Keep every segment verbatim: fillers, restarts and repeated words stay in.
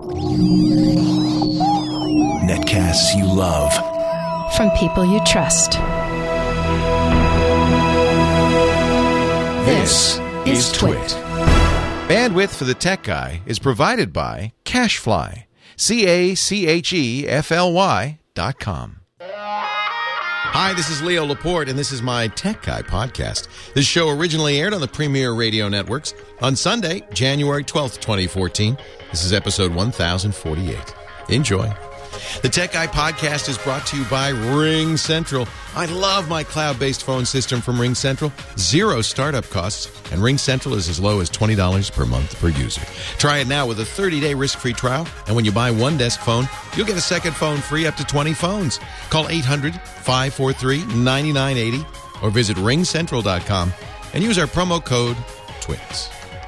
Netcasts you love. From people you trust. This is Twit. Bandwidth for the Tech Guy is provided by CacheFly. C A C H E F L Y dot com. Hi, this is Leo Laporte, and this is my Tech Guy podcast. This show originally aired on the Premier Radio Networks on Sunday, January twelfth, twenty fourteen. This is episode one thousand forty-eight. Enjoy. The Tech Guy podcast is brought to you by Ring Central. I love my cloud-based phone system from Ring Central. Zero startup costs, and Ring Central is as low as twenty dollars per month per user. Try it now with a thirty-day risk-free trial, and when you buy one desk phone, you'll get a second phone free up to twenty phones. Call eight hundred, five four three, nine nine eight zero or visit ring central dot com and use our promo code TWITS.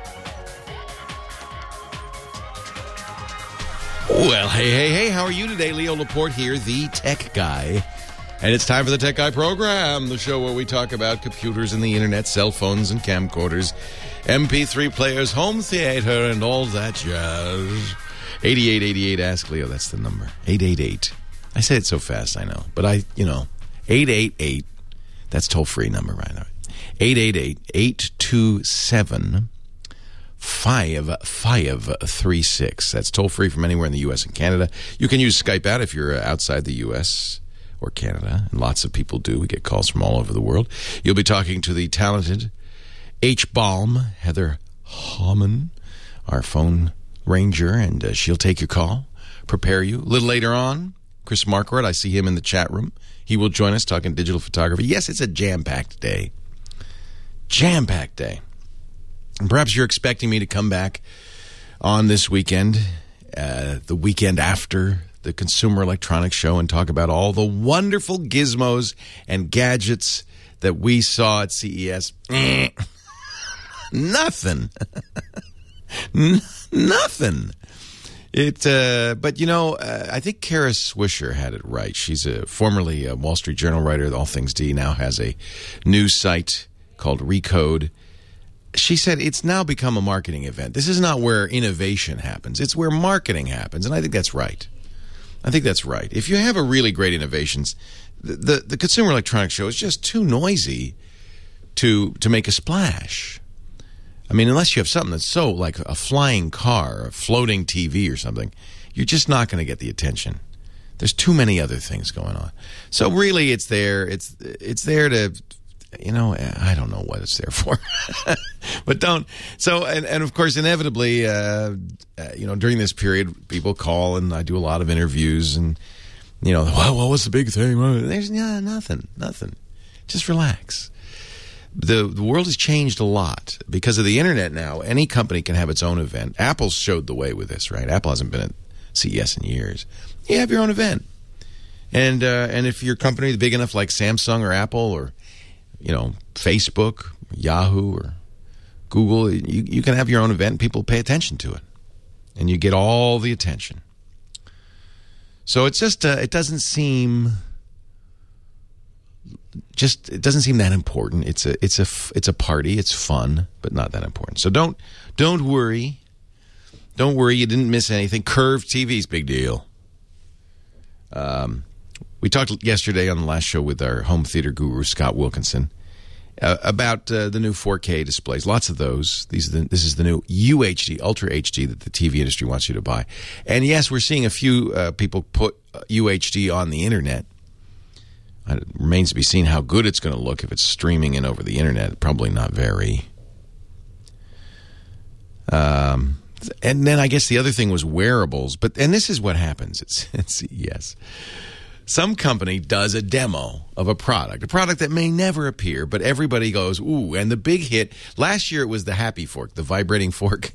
Well, hey, hey, hey, how are you today? Leo Laporte here, the Tech Guy. And it's time for the Tech Guy program, the show where we talk about computers and the internet, cell phones and camcorders, M P three players, home theater, and all that jazz. eighty-eight eighty-eight, ask Leo, that's the number. eight eight eight. I say it so fast, I know. But I, you know, eight eight eight, that's toll-free number right now. eight eight eight, eight two seven, five five three six. That's toll-free from anywhere in the U S and Canada. You can use Skype out if you're outside the U S or Canada, and lots of people do. We get calls from all over the world. You'll be talking to the talented H. Balm, Heather Hauman, our phone ranger, and uh, she'll take your call, prepare you. A little later on, Chris Marquardt, I see him in the chat room. He will join us talking digital photography. Yes, it's a jam-packed day. Jam-packed day. And perhaps you're expecting me to come back on this weekend, uh, the weekend after the Consumer Electronics Show, and talk about all the wonderful gizmos and gadgets that we saw at C E S. Nothing. N- nothing. It, uh, but, you know, uh, I think Kara Swisher had it right. She's a formerly a Wall Street Journal writer, All Things D, now has a news site called Recode. She said it's now become a marketing event. This is not where innovation happens. It's where marketing happens, and I think that's right. I think that's right. If you have a really great innovations, the, the, the Consumer Electronics Show is just too noisy to to make a splash. I mean, unless you have something that's so like a flying car, a floating T V or something, you're just not going to get the attention. There's too many other things going on. So really, it's there. It's it's there to, you know, I don't know what it's there for. But don't. So, and, and of course, inevitably, uh, uh, you know, during this period, people call and I do a lot of interviews and, you know, well, what was the big thing? There's yeah, nothing, nothing. Just relax. The, the world has changed a lot because of the internet now. Any company can have its own event. Apple showed the way with this, right? Apple hasn't been at C E S in years. You have your own event. And uh, and if your company is big enough like Samsung or Apple or, you know, Facebook, Yahoo or Google, you, you can have your own event and people pay attention to it. And you get all the attention. So it's just, uh, it doesn't seem... Just it doesn't seem that important. It's a it's a it's a party. It's fun, but not that important. So don't don't worry. Don't worry. You didn't miss anything. Curved T V's big deal. Um, we talked yesterday on the last show with our home theater guru Scott Wilkinson uh, about uh, the new four K displays. Lots of those. These are the, this is the new U H D, Ultra H D that the T V industry wants you to buy. And yes, we're seeing a few uh, people put U H D on the internet. It remains to be seen how good it's going to look if it's streaming in over the internet. Probably not very. Um, and then I guess the other thing was wearables. But and this is what happens at, at C E S. Some company does a demo of a product, a product that may never appear, but everybody goes, ooh, and the big hit. Last year it was the Happy Fork, the vibrating fork.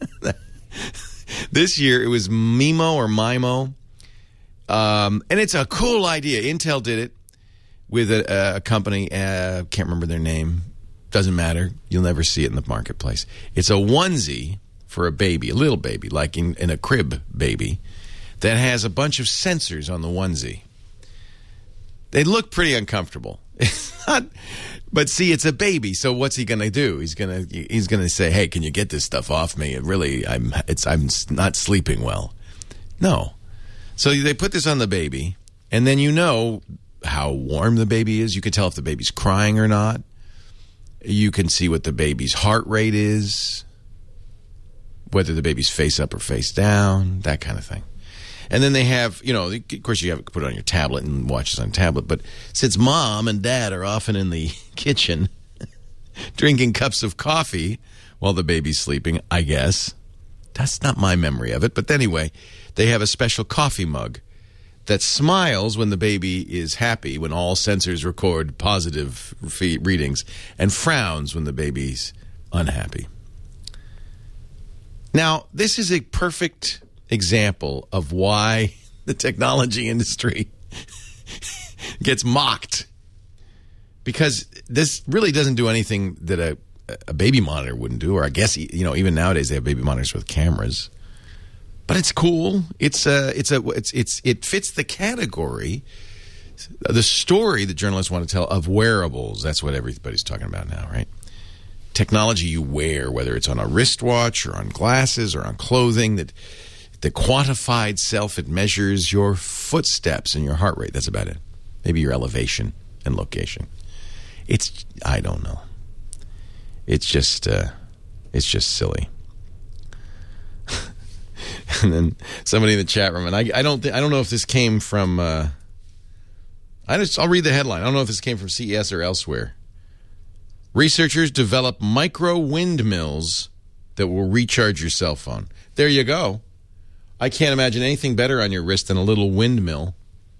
This year it was Mimo or Mimo. Um, and it's a cool idea. Intel did it. With a, a company, uh, can't remember their name, doesn't matter. You'll never see it in the marketplace. It's a onesie for a baby, a little baby, like in, in a crib baby, that has a bunch of sensors on the onesie. They look pretty uncomfortable. It's not, but see, it's a baby, so what's he going to do? He's going to he's going to say, "Hey, can you get this stuff off me? It really, I'm it's I'm not sleeping well." No. So they put this on the baby, and then you know how warm the baby is. You can tell if the baby's crying or not. You can see what the baby's heart rate is, whether the baby's face up or face down, that kind of thing. And then they have, you know, of course you have to put it on your tablet and watch this on tablet, but since mom and dad are often in the kitchen drinking cups of coffee while the baby's sleeping, I guess. That's not my memory of it. But anyway, they have a special coffee mug that smiles when the baby is happy, when all sensors record positive readings, and frowns when the baby's unhappy. Now, this is a perfect example of why the technology industry gets mocked. Because this really doesn't do anything that a, a baby monitor wouldn't do, or I guess, you know, even nowadays they have baby monitors with cameras. But it's cool. It's a, it's a, it's, it's, it fits the category, the story that journalists want to tell of wearables. That's what everybody's talking about now, right? Technology you wear, whether it's on a wristwatch or on glasses or on clothing, that the quantified self, it measures your footsteps and your heart rate. That's about it. Maybe your elevation and location. It's, I don't know. It's just, uh, it's just silly. And then somebody in the chat room, and I, I don't, th- I don't know if this came from. Uh, I just, I'll read the headline. I don't know if this came from C E S or elsewhere. Researchers develop micro windmills that will recharge your cell phone. There you go. I can't imagine anything better on your wrist than a little windmill.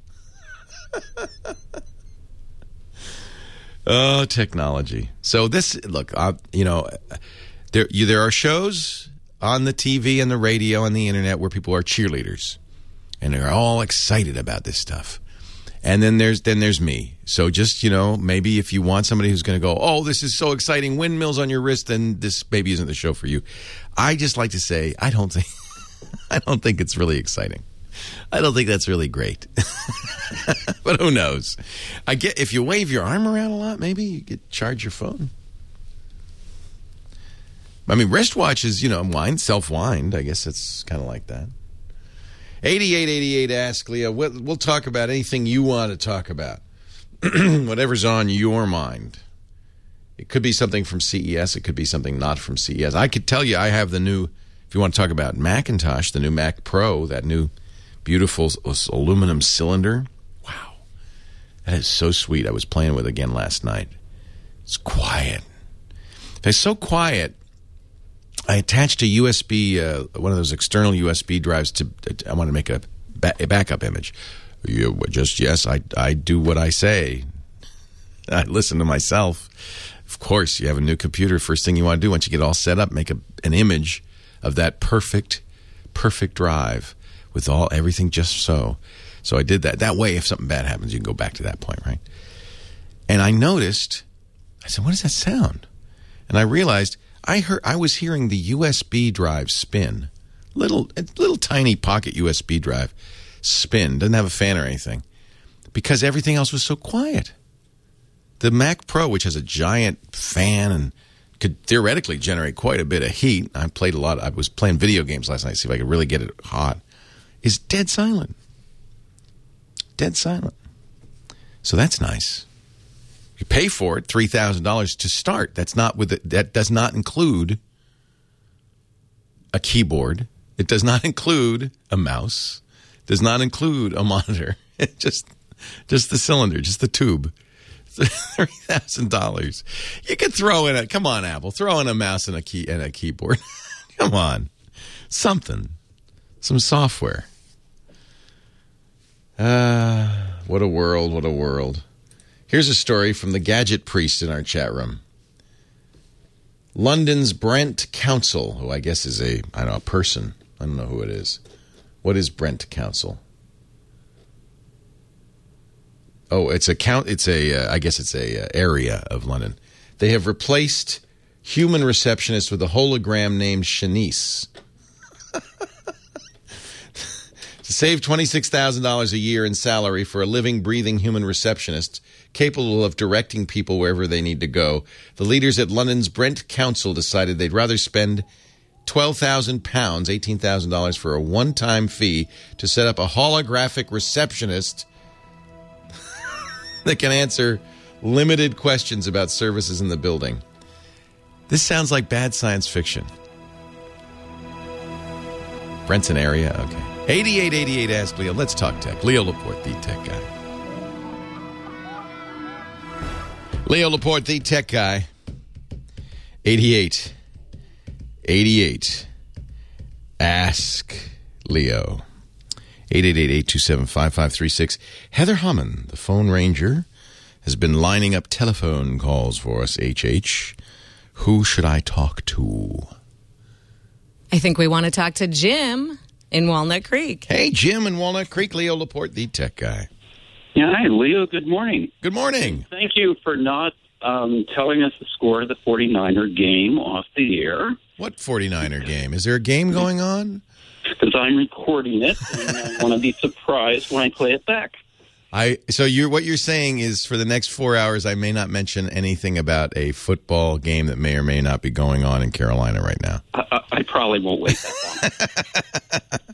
Oh, technology. So this, look, uh, you know, there you, there are shows on the T V and the radio and the internet where people are cheerleaders, and they're all excited about this stuff. And then there's then there's me. So just, you know, maybe if you want somebody who's going to go, oh, this is so exciting, windmills on your wrist, then this maybe isn't the show for you. I just like to say, I don't think, I don't think it's really exciting. I don't think that's really great. But who knows? I get if you wave your arm around a lot, maybe you could charge your phone. I mean, wristwatches, you know, wind, self-wind. I guess it's kind of like that. eighty-eight eighty-eight, ask Leah. We'll, we'll talk about anything you want to talk about. Whatever's on your mind. It could be something from C E S. It could be something not from C E S. I could tell you I have the new, if you want to talk about Macintosh, the new Mac Pro, that new beautiful aluminum cylinder. Wow. That is so sweet. I was playing with it again last night. It's quiet. It's so quiet. I attached a U S B, uh, one of those external U S B drives to, I want to make a, ba- a backup image. You, just, yes, I, I do what I say. I listen to myself. Of course, you have a new computer. First thing you want to do once you get all set up, make a, an image of that perfect, perfect drive with all everything just so. So I did that. That way, if something bad happens, you can go back to that point, right? And I noticed, I said, what does that sound? And I realized, I heard I was hearing the U S B drive spin. Little little tiny pocket U S B drive spin. Doesn't have a fan or anything. Because everything else was so quiet. The Mac Pro, which has a giant fan and could theoretically generate quite a bit of heat. I played a lot. I was playing video games last night to see if I could really get it hot. Is dead silent. Dead silent. So that's nice. You pay for it, three thousand dollars to start. That's not with it. That does not include a keyboard. It does not include a mouse. It does not include a monitor. It just, just the cylinder, just the tube. three thousand dollars. You could throw in a, come on, Apple, throw in a mouse and a key and a keyboard. Come on. Something. Some software. Ah, uh, what a world, what a world. Here's a story from the Gadget Priest in our chat room. London's Brent Council, who I guess is a, I don't know, a person. I don't know who it is. What is Brent Council? Oh, it's a count. It's a. Uh, I guess it's a uh, area of London. They have replaced human receptionists with a hologram named Shanice. To save twenty-six thousand dollars a year in salary for a living, breathing human receptionist capable of directing people wherever they need to go, the leaders at London's Brent Council decided they'd rather spend twelve thousand pounds, eighteen thousand dollars for a one-time fee to set up a holographic receptionist that can answer limited questions about services in the building. This sounds like bad science fiction. Brenton area? Okay. eighty-eight eighty-eight, ask Leo. Let's talk tech. Leo Laporte, the tech guy. Leo Laporte, the tech guy. eighty-eight eighty-eight, ask Leo. eight eight eight, eight two seven, five five three six. Heather Hammond, the phone ranger, has been lining up telephone calls for us, H H. Who should I talk to? I think we want to talk to Jim in Walnut Creek. Hey, Jim in Walnut Creek. Leo Laporte, the tech guy. Yeah, hi, Leo. Good morning. Good morning. Thank you for not um, telling us the score of the forty-niner game off the air. What forty-niner game? Is there a game going on? Because I'm recording it, and I want to be surprised when I play it back. I so you're what you're saying is for the next four hours I may not mention anything about a football game that may or may not be going on in Carolina right now. I, I, I probably won't wait that long.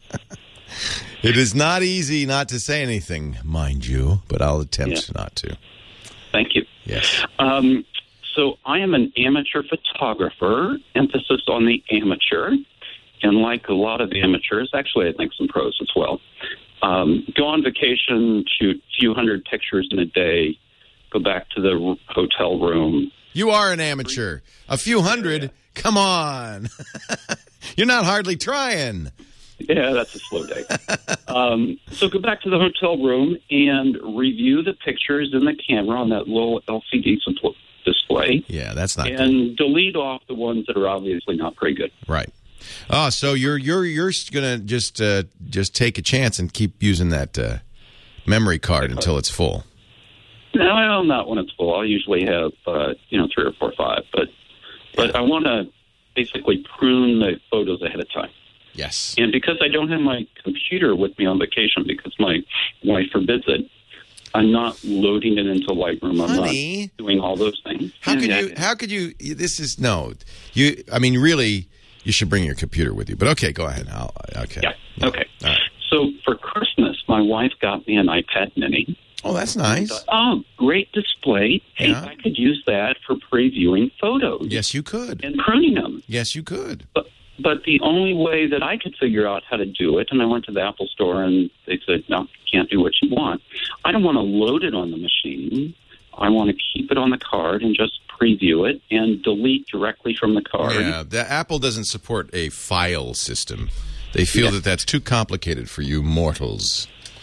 It is not easy not to say anything, mind you, but I'll attempt Yeah. not to. Thank you. Yes. Um, so I am an amateur photographer, emphasis on the amateur. And like a lot of amateurs, actually I think some pros as well, um, go on vacation, shoot a few hundred pictures in a day, go back to the r- hotel room. You are an amateur. A few hundred? Yeah. Come on. You're not hardly trying. Yeah, that's a slow day. um, so go back to the hotel room and review the pictures in the camera on that little L C D suppl- display. Yeah, that's not good. And delete off the ones that are obviously not very good. Right. Oh, so you're you're you're gonna just uh, just take a chance and keep using that uh, memory card until it's full. No, well, not when it's full. I'll usually have uh, you know three or four or five, but but I want to basically prune the photos ahead of time. Yes. And because I don't have my computer with me on vacation because my wife forbids it, I'm not loading it into Lightroom. I'm Honey, not doing all those things. How could Yeah, you? yeah. How could you? This is no. You. I mean, really, you should bring your computer with you. But okay, go ahead. I'll, okay. Yeah. Okay. All right. So for Christmas, my wife got me an iPad Mini. Oh, that's nice. Thought, oh, great display. Hey, Yeah. I could use that for previewing photos Yes, you could. and pruning them. Yes, you could. But, but the only way that I could figure out how to do it, and I went to the Apple store and they said, no, you can't do what you want. I don't want to load it on the machine. I want to keep it on the card and just preview it and delete directly from the card. Yeah, the Apple doesn't support a file system. They feel Yeah. that that's too complicated for you mortals.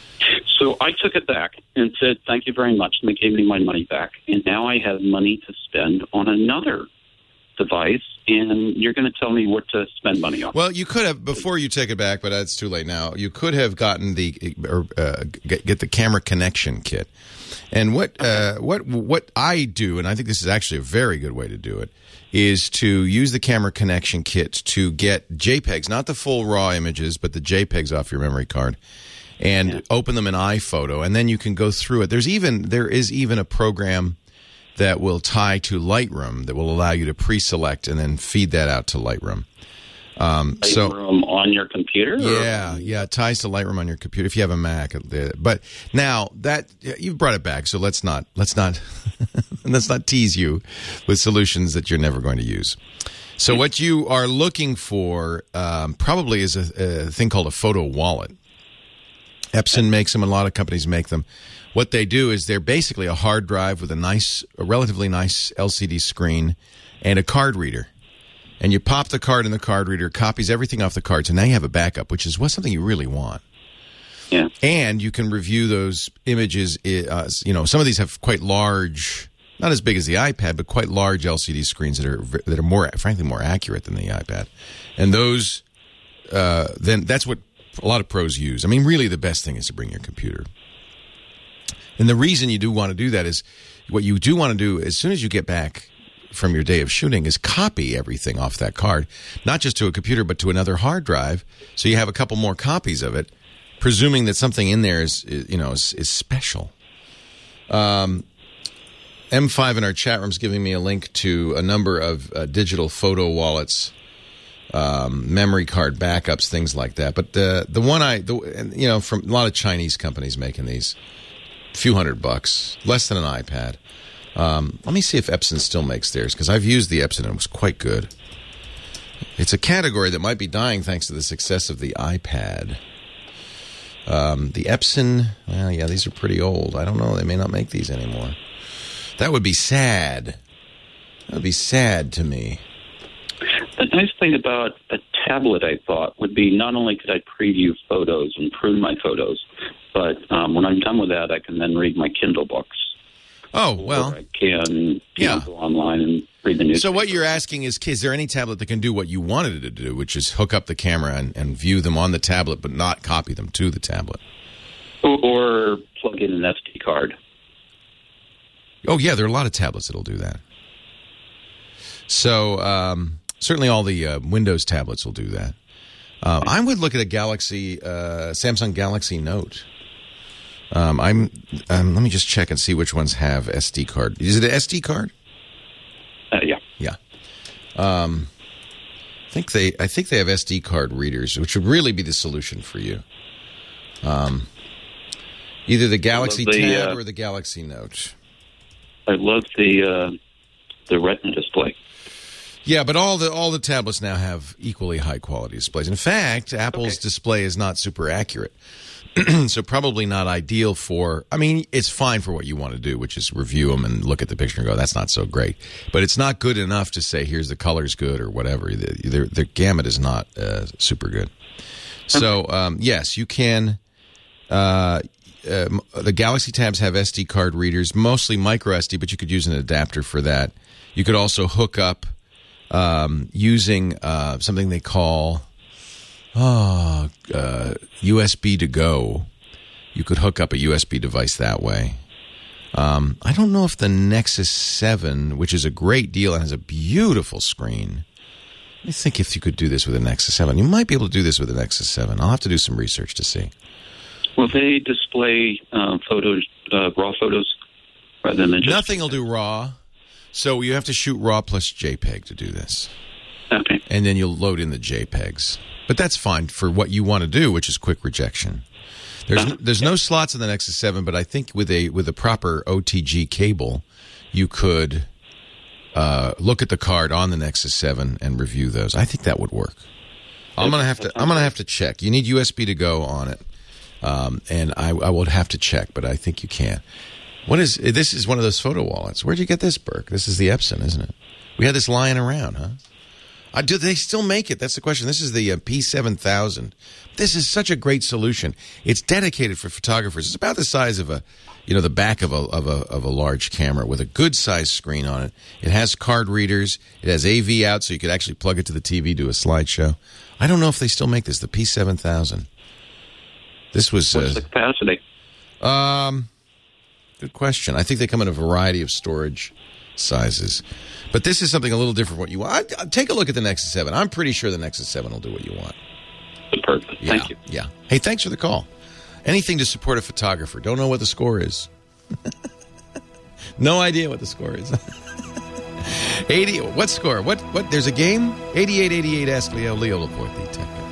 So I took it back and said, thank you very much, and they gave me my money back. And now I have money to spend on another device, and you're going to tell me what to spend money on. Well, you could have before you take it back, but it's too late now. You could have gotten the or uh, get, get the camera connection kit. And what uh, what what I do, and I think this is actually a very good way to do it, is to use the camera connection kit to get JPEGs, not the full raw images, but the JPEGs off your memory card, and Yeah. open them in iPhoto, and then you can go through it. There's even there is even a program that will tie to Lightroom that will allow you to pre-select and then feed that out to Lightroom. Um, so. Lightroom on your computer? or- Yeah, yeah, it ties to Lightroom on your computer if you have a Mac. But now that you've brought it back, so let's not let's not let's not tease you with solutions that you're never going to use. So what you are looking for um, probably is a, a thing called a photo wallet. Epson makes them, and a lot of companies make them. What they do is they're basically a hard drive with a nice, a relatively nice L C D screen and a card reader. And you pop the card in the card reader, copies everything off the card. So now you have a backup, which is what something you really want. Yeah. And you can review those images. Uh, you know, some of these have quite large, not as big as the iPad, but quite large L C D screens that are that are more, frankly, more accurate than the iPad. And those, uh, then that's what a lot of pros use. I mean, really, the best thing is to bring your computer. And the reason you do want to do that is, what you do want to do as soon as you get back from your day of shooting is copy everything off that card, not just to a computer, but to another hard drive, so you have a couple more copies of it, presuming that something in there is, is you know, is, is special. Um, M five in our chat room is giving me a link to a number of uh, digital photo wallets um, memory card backups, things like that. But the the one I, the, and, you know, from a lot of Chinese companies making these, a few hundred bucks, less than an iPad. Um, let me see if Epson still makes theirs, because I've used the Epson and it was quite good. It's a category that might be dying thanks to the success of the iPad. Um, the Epson, well, yeah, these are pretty old. I don't know. They may not make these anymore. That would be sad. That would be sad to me. The nice thing about a tablet, I thought, would be not only could I preview photos and prune my photos, but um, when I'm done with that, I can then read my Kindle books. Oh, well. Or I can you yeah. know, go online and read the news. So what you're asking is, is there any tablet that can do what you wanted it to do, which is hook up the camera and, and view them on the tablet but not copy them to the tablet? Or, or plug in an S D card. Oh, yeah, there are a lot of tablets that'll do that. So um, certainly all the uh, Windows tablets will do that. Uh, I would look at a Galaxy, uh, Samsung Galaxy Note. Um, I'm. Um, let me just check and see which ones have S D card. Is it an S D card? Uh, yeah. Yeah. Um, I think they. I think they have S D card readers, which would really be the solution for you. Um, either the Galaxy the, Tab uh, or the Galaxy Note. I love the uh, the Retina display. Yeah, but all the all the tablets now have equally high quality displays. In fact, Apple's Okay. display is not super accurate. So probably not ideal for, I mean, it's fine for what you want to do, which is review them and look at the picture and go, that's not so great. But it's not good enough to say, here's the color's good or whatever. The, the, the gamut is not uh, super good. So, um, yes, you can. Uh, uh, the Galaxy Tabs have S D card readers, mostly micro S D, but you could use an adapter for that. You could also hook up um, using uh, something they call... Oh, uh, U S B to go. You could hook up a U S B device that way. Um, I don't know if the Nexus seven, which is a great deal and has a beautiful screen. Let me think if you could do this with a Nexus seven. You might be able to do this with a Nexus seven. I'll have to do some research to see. Will they display uh, photos, uh, raw photos, rather than just... Nothing will do RAW. So you have to shoot RAW plus JPEG to do this. Okay. And then you'll load in the JPEGs. But that's fine for what you want to do, which is quick rejection. There's Uh-huh. there's no slots in the Nexus seven, but I think with a with a proper O T G cable, you could uh, look at the card on the Nexus seven and review those. I think that would work. I'm gonna have to I'm gonna have to check. You need U S B to go on it, um, and I I would have to check, but I think you can. What is this? Is one of those photo wallets? Where'd you get this, Burke? This is the Epson, isn't it? We had this lying around, huh? Uh, do they still make it? That's the question. This is the uh, P seven thousand. This is such a great solution. It's dedicated for photographers. It's about the size of a, you know, the back of a of a of a large camera with a good sized screen on it. It has card readers. It has A V out, so you could actually plug it to the T V, do a slideshow. I don't know if they still make this. The P seven thousand. This was. What's Uh, the capacity? um, good question. I think they come in a variety of storage sizes. But this is something a little different from what you want. I, I, take a look at the Nexus seven. I'm pretty sure the Nexus seven will do what you want. Perfect. Yeah, Thank you. Yeah. Hey, thanks for the call. Anything to support a photographer. Don't know what the score is. No idea what the score is. eighty. What score? What? What? There's a game? eighty-eight eighty-eight. Ask Leo. Leo Laporte, the tech guy.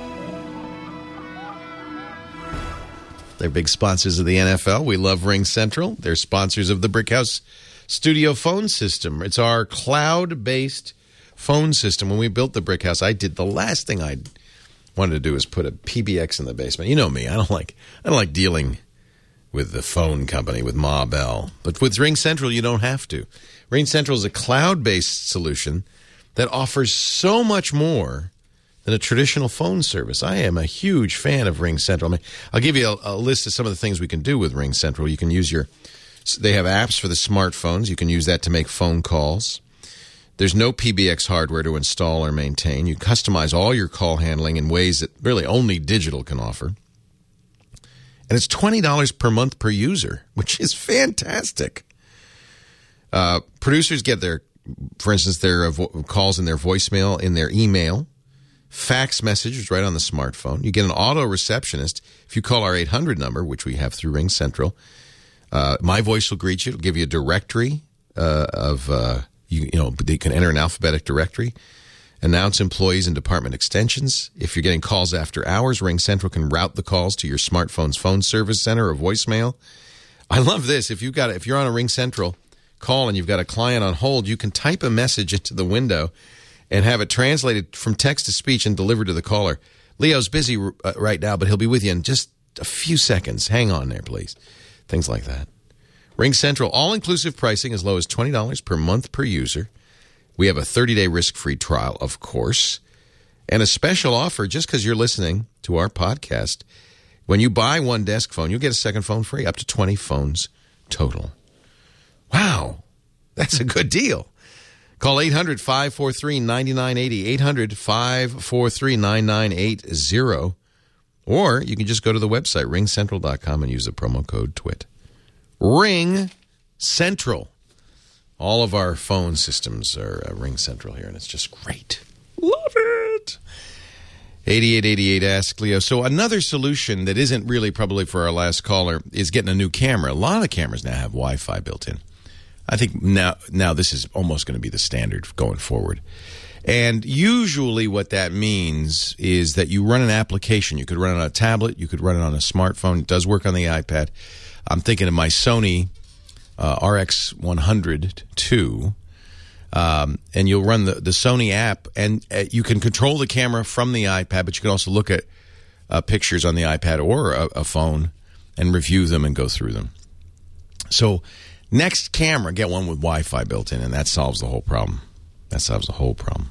They're big sponsors of the N F L. We love Ring Central. They're sponsors of the Brickhouse Studio phone system. It's our cloud-based phone system. When we built the Brickhouse, I did the last thing I wanted to do is put a P B X in the basement. You know me. I don't like I don't like dealing with the phone company, with Ma Bell. But with Ring Central, you don't have to. Ring Central is a cloud-based solution that offers so much more than a traditional phone service. I am a huge fan of Ring Central. I mean, I'll give you a, a list of some of the things we can do with Ring Central. You can use your They have apps for the smartphones. You can use that to make phone calls. There's no P B X hardware to install or maintain. You customize all your call handling in ways that really only digital can offer. And it's twenty dollars per month per user, which is fantastic. Uh, producers get their, for instance, their uh, vo- calls in their voicemail, in their email, fax messages right on the smartphone. You get an auto receptionist. If you call our eight hundred number, which we have through Ring Central, Uh, my voice will greet you. It'll give you a directory uh, of, uh, you, you know, they can enter an alphabetic directory. Announce employees and department extensions. If you're getting calls after hours, Ring Central can route the calls to your smartphone's phone service center or voicemail. I love this. If you've got if you're on a Ring Central call and you've got a client on hold, you can type a message into the window and have it translated from text to speech and delivered to the caller. Leo's busy uh, right now, but he'll be with you in just a few seconds. Hang on there, please. Things like that. Ring Central, all-inclusive pricing as low as twenty dollars per month per user. We have a thirty-day risk-free trial, of course, and a special offer just because you're listening to our podcast. When you buy one desk phone, you'll get a second phone free, up to twenty phones total. Wow, that's a good deal. Call eight hundred, five four three, nine nine eight zero, eight hundred, five four three, nine nine eight zero, or you can just go to the website, ring central dot com, and use the promo code TWIT. Ring Central. All of our phone systems are uh, Ring Central here, and it's just great. Love it. eighty-eight eighty-eight, ask Leo. So another solution that isn't really probably for our last caller is getting a new camera. A lot of the cameras now have Wi-Fi built in. I think now, now this is almost going to be the standard going forward. And usually what that means is that you run an application. You could run it on a tablet. You could run it on a smartphone. It does work on the iPad. I'm thinking of my Sony uh, R X one hundred two, um, and you'll run the, the Sony app, and uh, you can control the camera from the iPad, but you can also look at uh, pictures on the iPad or a, a phone and review them and go through them. So next camera, get one with Wi-Fi built in, and that solves the whole problem. That solves the whole problem.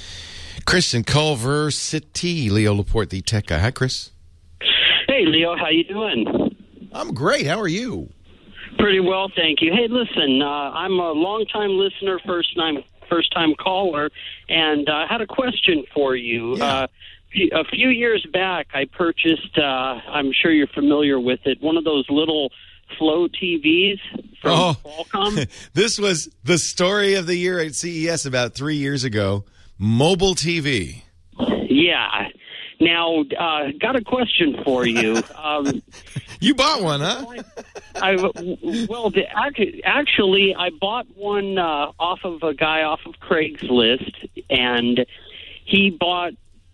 Chris in Culver City, Leo Laporte, the tech guy. Hi, Chris. Hey, Leo. How you doing? I'm great. How are you? Pretty well, thank you. Hey, listen, uh, I'm a long-time listener, first-time first-time caller, and I uh, had a question for you. Yeah. Uh, a few years back, I purchased, uh, I'm sure you're familiar with it, one of those little Flow T Vs from oh, Qualcomm. This was the story of the year at C E S about three years ago. Mobile T V. Yeah. Now, uh, got a question for you. Um, you bought one, huh? I, well, the, actually, I bought one uh, off of a guy off of Craigslist, and he bought.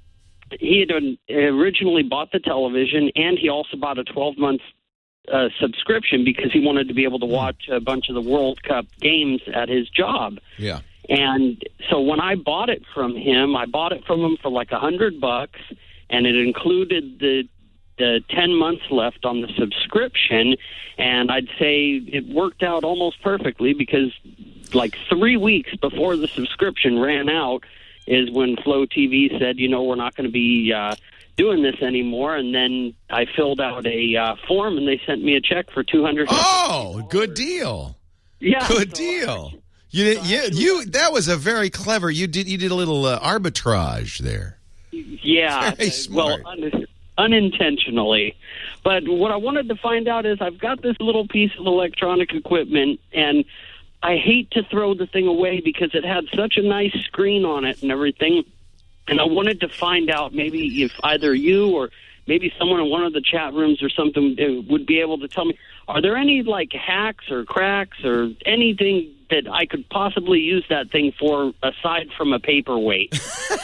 He had originally bought the television, and he also bought a twelve-month uh, subscription because he wanted to be able to watch a bunch of the World Cup games at his job. Yeah. And so when I bought it from him, I bought it from him for like a hundred bucks, and it included the the ten months left on the subscription. And I'd say it worked out almost perfectly because like three weeks before the subscription ran out is when Flow T V said, you know, we're not going to be uh, doing this anymore. And then I filled out a uh, form, and they sent me a check for two hundred dollars. Oh, good deal. Yeah. Good so deal. I, You did, you, you, that was a very clever, you did you did a little uh, arbitrage there. Yeah. Very smart. Well, un- unintentionally. But what I wanted to find out is I've got this little piece of electronic equipment, and I hate to throw the thing away because it had such a nice screen on it and everything. And I wanted to find out maybe if either you or maybe someone in one of the chat rooms or something would be able to tell me, are there any like hacks or cracks or anything that I could possibly use that thing for aside from a paperweight?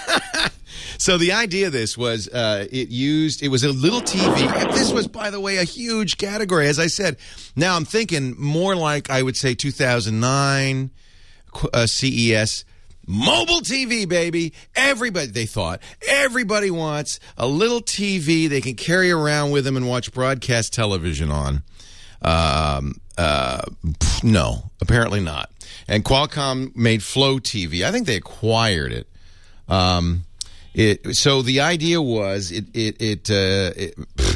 So the idea of this was uh, it used, it was a little T V. This was, by the way, a huge category. As I said, now I'm thinking more like, I would say, two thousand nine uh, C E S. Mobile T V, baby. Everybody, they thought, everybody wants a little T V they can carry around with them and watch broadcast television on. Um, uh, no, apparently not. And Qualcomm made Flow T V. I think they acquired it. Um, it so the idea was it it it uh, it,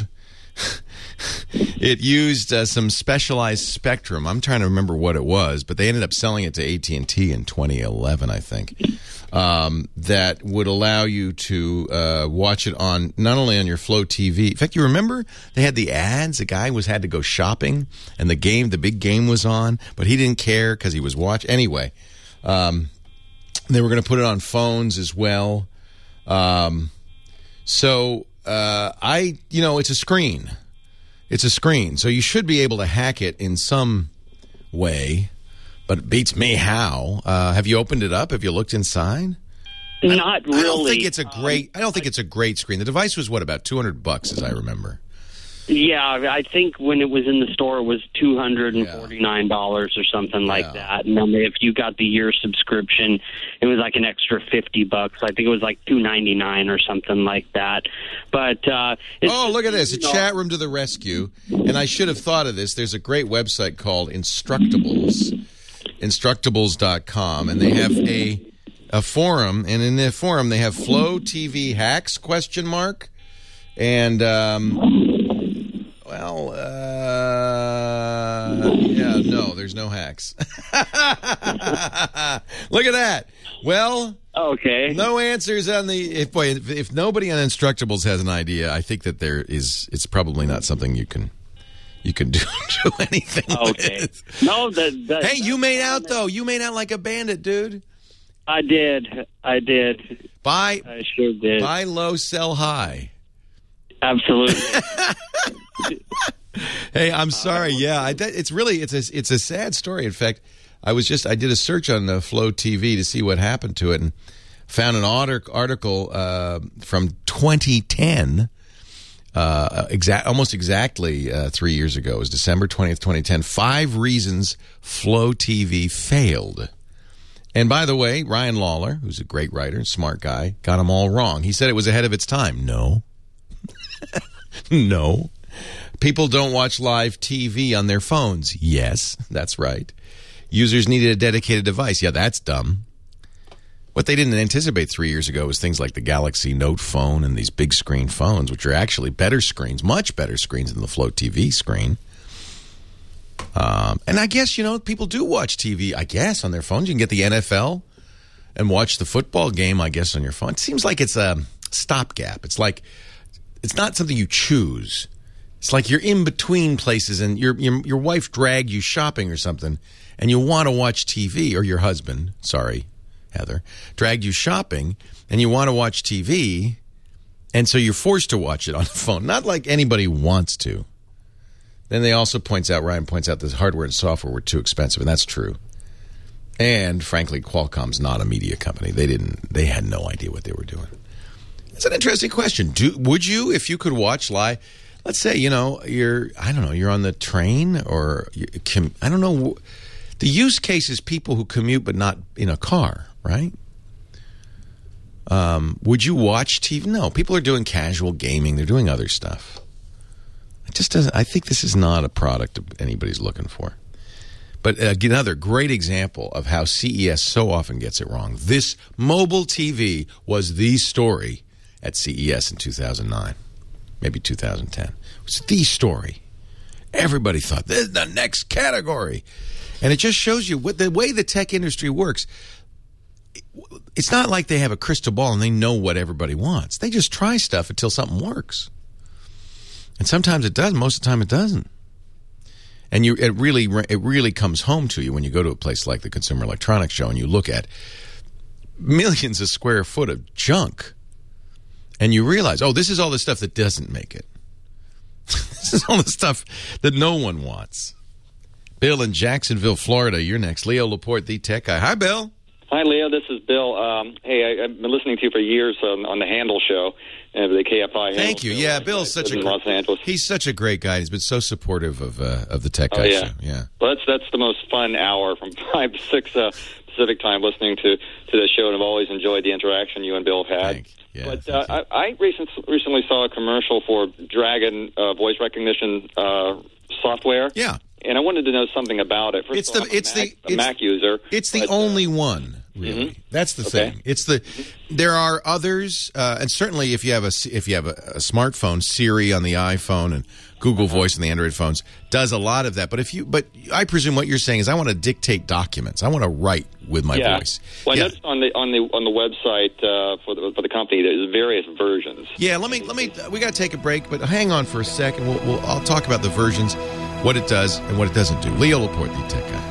it used uh, some specialized spectrum. I'm trying to remember what it was, but they ended up selling it to A T and T in twenty eleven, I think. Um, that would allow you to uh, watch it on not only on your Flow T V. In fact, you remember they had the ads. The guy was had to go shopping, and the game, the big game, was on, but he didn't care because he was watching anyway. Um, they were going to put it on phones as well. Um, so uh, I, you know, it's a screen. It's a screen, so you should be able to hack it in some way. But it beats me how. Uh, have you opened it up? Have you looked inside? Not I don't really. think it's a great. I don't think it's a great screen. The device was what, about two hundred bucks, as I remember. Yeah, I think when it was in the store, it was two hundred and forty nine dollars or something like Yeah. that. And then if you got the year subscription, it was like an extra fifty bucks. I think it was like two ninety nine or something like that. But uh, it's, Oh, look at this! A you know, chat room to the rescue. And I should have thought of this. There's a great website called Instructables, Instructables dot com, and they have a a forum. And in the forum, they have Flow T V hacks question mark, and um, well, uh, yeah, no, there's no hacks. Look at that. Well. Okay. No answers on the if boy if, if nobody on Instructables has an idea, I think that there is it's probably not something you can you can do, do anything Okay. with. No, that. that Hey, you made out though. You made out like a bandit, dude. I did. I did. Buy I sure did. buy low, sell high. Absolutely. Hey, I'm sorry. Yeah, I, that, it's really it's a it's a sad story. In fact, I was just I did a search on uh, Flow T V to see what happened to it, and found an artic- article uh, from twenty ten, uh, exact almost exactly uh, three years ago. It was December twentieth, twenty ten. Five reasons Flow T V failed. And by the way, Ryan Lawler, who's a great writer and smart guy, got them all wrong. He said it was ahead of its time. No. No. People don't watch live T V on their phones. Yes, that's right. Users needed a dedicated device. Yeah, that's dumb. What they didn't anticipate three years ago was things like the Galaxy Note phone and these big screen phones, which are actually better screens, much better screens than the Flow T V screen. Um, and I guess, you know, people do watch T V, I guess, on their phones. You can get the N F L and watch the football game, I guess, on your phone. It seems like it's a stopgap. It's like it's not something you choose. It's like you're in between places and your your, your wife dragged you shopping or something, and you want to watch T V, or your husband, sorry, Heather, dragged you shopping, and you want to watch T V, and so you're forced to watch it on the phone. Not like anybody wants to. Then they also points out, Ryan points out, that hardware and software were too expensive, and that's true. And frankly, Qualcomm's not a media company. They didn't. They had no idea what they were doing. It's an interesting question. Do would you, if you could watch live? Let's say, you know, you're, I don't know, you're on the train or, you, I don't know. The use case is people who commute but not in a car, right? Um, would you watch T V? No, people are doing casual gaming. They're doing other stuff. It just doesn't, I think this is not a product anybody's looking for. But uh, another great example of how C E S so often gets it wrong. This mobile T V was the story at C E S in two thousand nine. Maybe two thousand ten. It was the story. Everybody thought, this is the next category. And it just shows you what the way the tech industry works. It's not like they have a crystal ball and they know what everybody wants. They just try stuff until something works. And sometimes it does. Most of the time it doesn't. And you, it really it really comes home to you when you go to a place like the Consumer Electronics Show and you look at millions of square foot of junk. And you realize, oh, this is all the stuff that doesn't make it. This is all the stuff that no one wants. Bill in Jacksonville, Florida, you're next. Leo Laporte, the tech guy. Hi, Bill. Hi, Leo. This is Bill. Um, hey, I, I've been listening to you for years on, on the Handle Show, uh, the K F I. Thank you. Show. Yeah, Bill's such a in Los Angeles. He's such a great guy. He's been so supportive of uh, of the tech Oh, guy yeah. show. Yeah. Well, that's that's the most fun hour from five to six uh, Pacific time listening to to the show, and I've always enjoyed the interaction you and Bill have had. Thank, yeah, but thank uh, I, I recent, recently saw a commercial for Dragon uh, voice recognition uh, software. Yeah. And I wanted to know something about it. First It's of all, the- I'm a it's Mac, the- a Mac user. It's the but, uh, only one, really. Mhm. That's the Okay. thing. It's the. There are others, uh, and certainly if you have a if you have a, a smartphone, Siri on the iPhone and Google Voice on the Android phones does a lot of that. But if you, but I presume what you're saying is, I want to dictate documents. I want to write with my yeah. voice. Well, I yeah. noticed on the on the on the website uh, for the for the company there's various versions. Yeah, let me let me. We got to take a break, but hang on for a second. We'll, we'll I'll talk about the versions, what it does and what it doesn't do. Leo Laporte, the tech guy.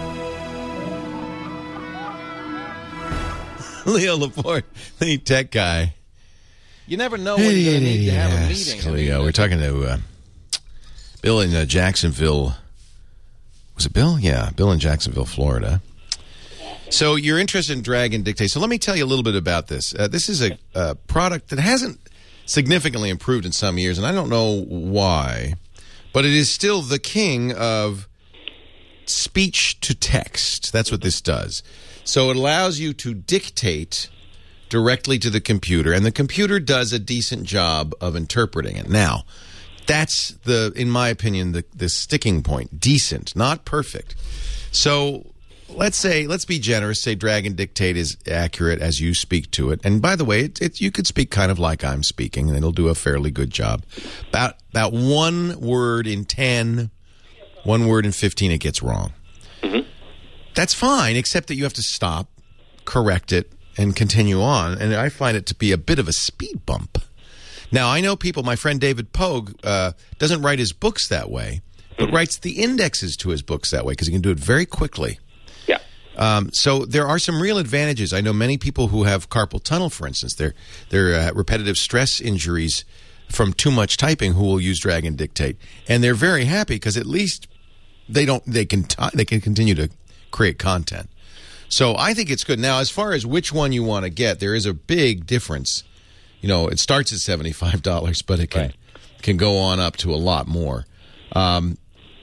Leo Laporte, the tech guy. You never know when you're going to need to have a Yes, meeting. I Leo. mean, We're talking to uh, Bill in uh, Jacksonville. Was it Bill? Yeah, Bill in Jacksonville, Florida. So you're interested in Dragon Dictate. So let me tell you a little bit about this. Uh, this is a, a product that hasn't significantly improved in some years, and I don't know why, but it is still the king of speech to text. That's what this does. So it allows you to dictate directly to the computer, and the computer does a decent job of interpreting it. Now, that's the, in my opinion, the, the sticking point. Decent, not perfect. So let's say, let's be generous, say Dragon Dictate is accurate as you speak to it. And by the way, it, it, you could speak kind of like I'm speaking, and it'll do a fairly good job. About, about one word in ten, one word in fifteen, it gets wrong. Mm-hmm. That's fine, except that you have to stop, correct it, and continue on. And I find it to be a bit of a speed bump. Now, I know people, my friend David Pogue uh, doesn't write his books that way, but mm-hmm. writes the indexes to his books that way because he can do it very quickly. Yeah. Um, so there are some real advantages. I know many people who have carpal tunnel, for instance, their their uh, repetitive stress injuries from too much typing, who will use Dragon Dictate, and they're very happy because at least they don't they can t- they can continue to create content. So I think it's good. Now, as far as which one you want to get, there is a big difference. You know, it starts at seventy-five dollars, but it can right. can go on up to a lot more. Um,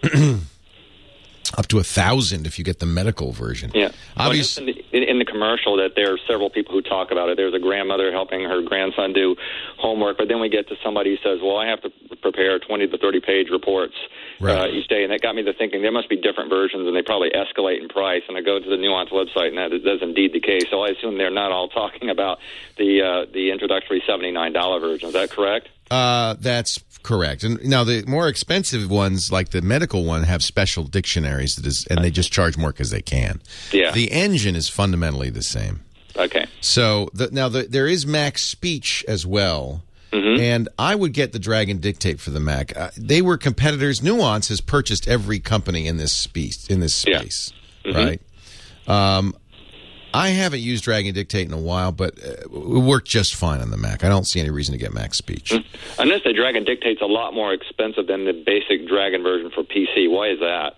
up to a thousand if you get the medical version. Yeah. Obviously, well, in, the, in the commercial that there are several people who talk about it. There's a grandmother helping her grandson do homework, but then we get to somebody who says, well, I have to prepare twenty to thirty page reports right. uh, each day, and that got me to thinking there must be different versions, and they probably escalate in price, and I go to the Nuance website, and that is, that is indeed the case. So I assume they're not all talking about the uh, the introductory seventy-nine dollars version. Is that correct? Uh, that's correct. And now the more expensive ones, like the medical one, have special dictionaries that is, and they just charge more because they can. Yeah. The engine is fundamentally the same. Okay. So the, now the, there is Mac Speech as well, mm-hmm. and I would get the Dragon Dictate for the Mac. Uh, they were competitors. Nuance has purchased every company in this space. In this space, yeah. mm-hmm. right? Um, I haven't used Dragon Dictate in a while, but it worked just fine on the Mac. I don't see any reason to get Mac Speech. I noticed the Dragon Dictate's a lot more expensive than the basic Dragon version for P C. Why is that?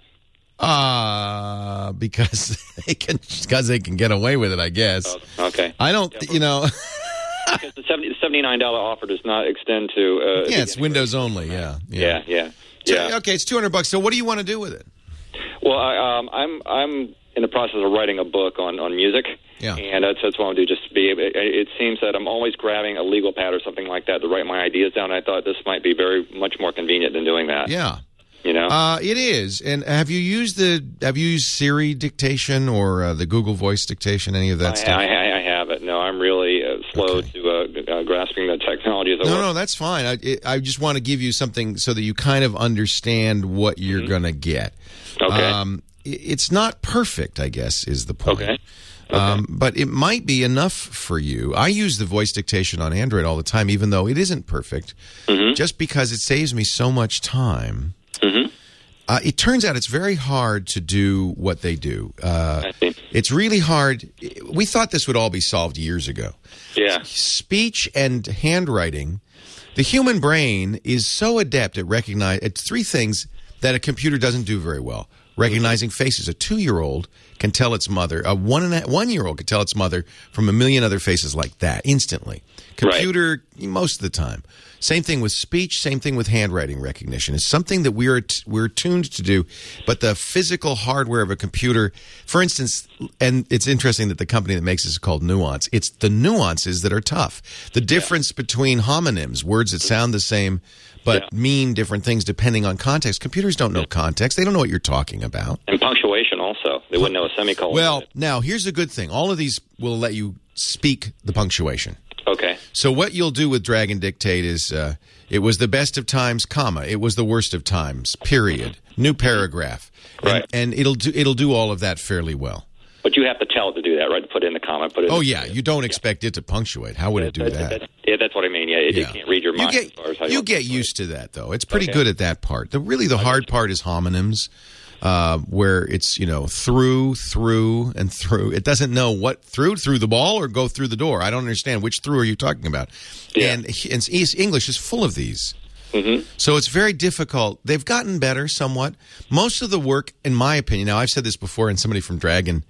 Uh, because they can because they can get away with it, I guess. Oh, okay. I don't, yeah, you know. Because the seventy-nine dollars offer does not extend to. Uh, yeah, it's Windows only. Yeah, yeah, yeah. yeah. So, yeah. Okay, it's two hundred bucks. So, what do you want to do with it? Well, I, um, I'm I'm in the process of writing a book on, on music. Yeah. And that's, that's what I want to do. Just to be. It, it seems that I'm always grabbing a legal pad or something like that to write my ideas down. I thought this might be very much more convenient than doing that. Yeah. You know, uh, it is. And have you used the have you used Siri dictation or uh, the Google Voice dictation? Any of that I, stuff? I, I haven't. No, I'm really uh, slow Okay. to uh, uh, grasping the technology. As I no, work. no, that's fine. I, it, I just want to give you something so that you kind of understand what you're mm-hmm. going to get. Okay. Um, it, it's not perfect, I guess, is the point. Okay. Okay. Um, but it might be enough for you. I use the voice dictation on Android all the time, even though it isn't perfect, mm-hmm. just because it saves me so much time. Mm-hmm. Uh, it turns out it's very hard to do what they do. Uh, I see. It's really hard. We thought this would all be solved years ago. Yeah. Speech and handwriting, the human brain is so adept at recognizing it's three things that a computer doesn't do very well. Recognizing faces. A two-year-old can tell its mother. A one and a, one-year-old can tell its mother from a million other faces like that instantly. Computer, right. most of the time. Same thing with speech. Same thing with handwriting recognition. It's something that we're we're tuned to do, but the physical hardware of a computer, for instance, and it's interesting that the company that makes this is called Nuance. It's the nuances that are tough. The difference yeah. between homonyms, words that sound the same but yeah. mean different things depending on context. Computers don't know context. They don't know what you're talking about. And punctuation also. They wouldn't know a semicolon. Well, now, here's a good thing. All of these will let you speak the punctuation. Okay. So what you'll do with Dragon Dictate is uh, it was the best of times, comma. It was the worst of times, period. New paragraph. Right. And, and it'll do it'll do all of that fairly well. But you have to tell it to do that, right? To put in the comma. Put it oh, in yeah. You don't expect yeah. it to punctuate. How would yeah, it do that, that? that? Yeah, that's what I mean. Yeah, it, yeah. it can't read your mind. You get, as far as how you you get used to that, though. It's pretty okay. good at that part. The Really, the hard part is homonyms. Uh, where it's, you know, through, through, and through. It doesn't know what through, through the ball or go through the door. I don't understand. Which through are you talking about? Yeah. And, and English is full of these. Mm-hmm. So it's very difficult. They've gotten better somewhat. Most of the work, in my opinion, now I've said this before, and somebody from Dragon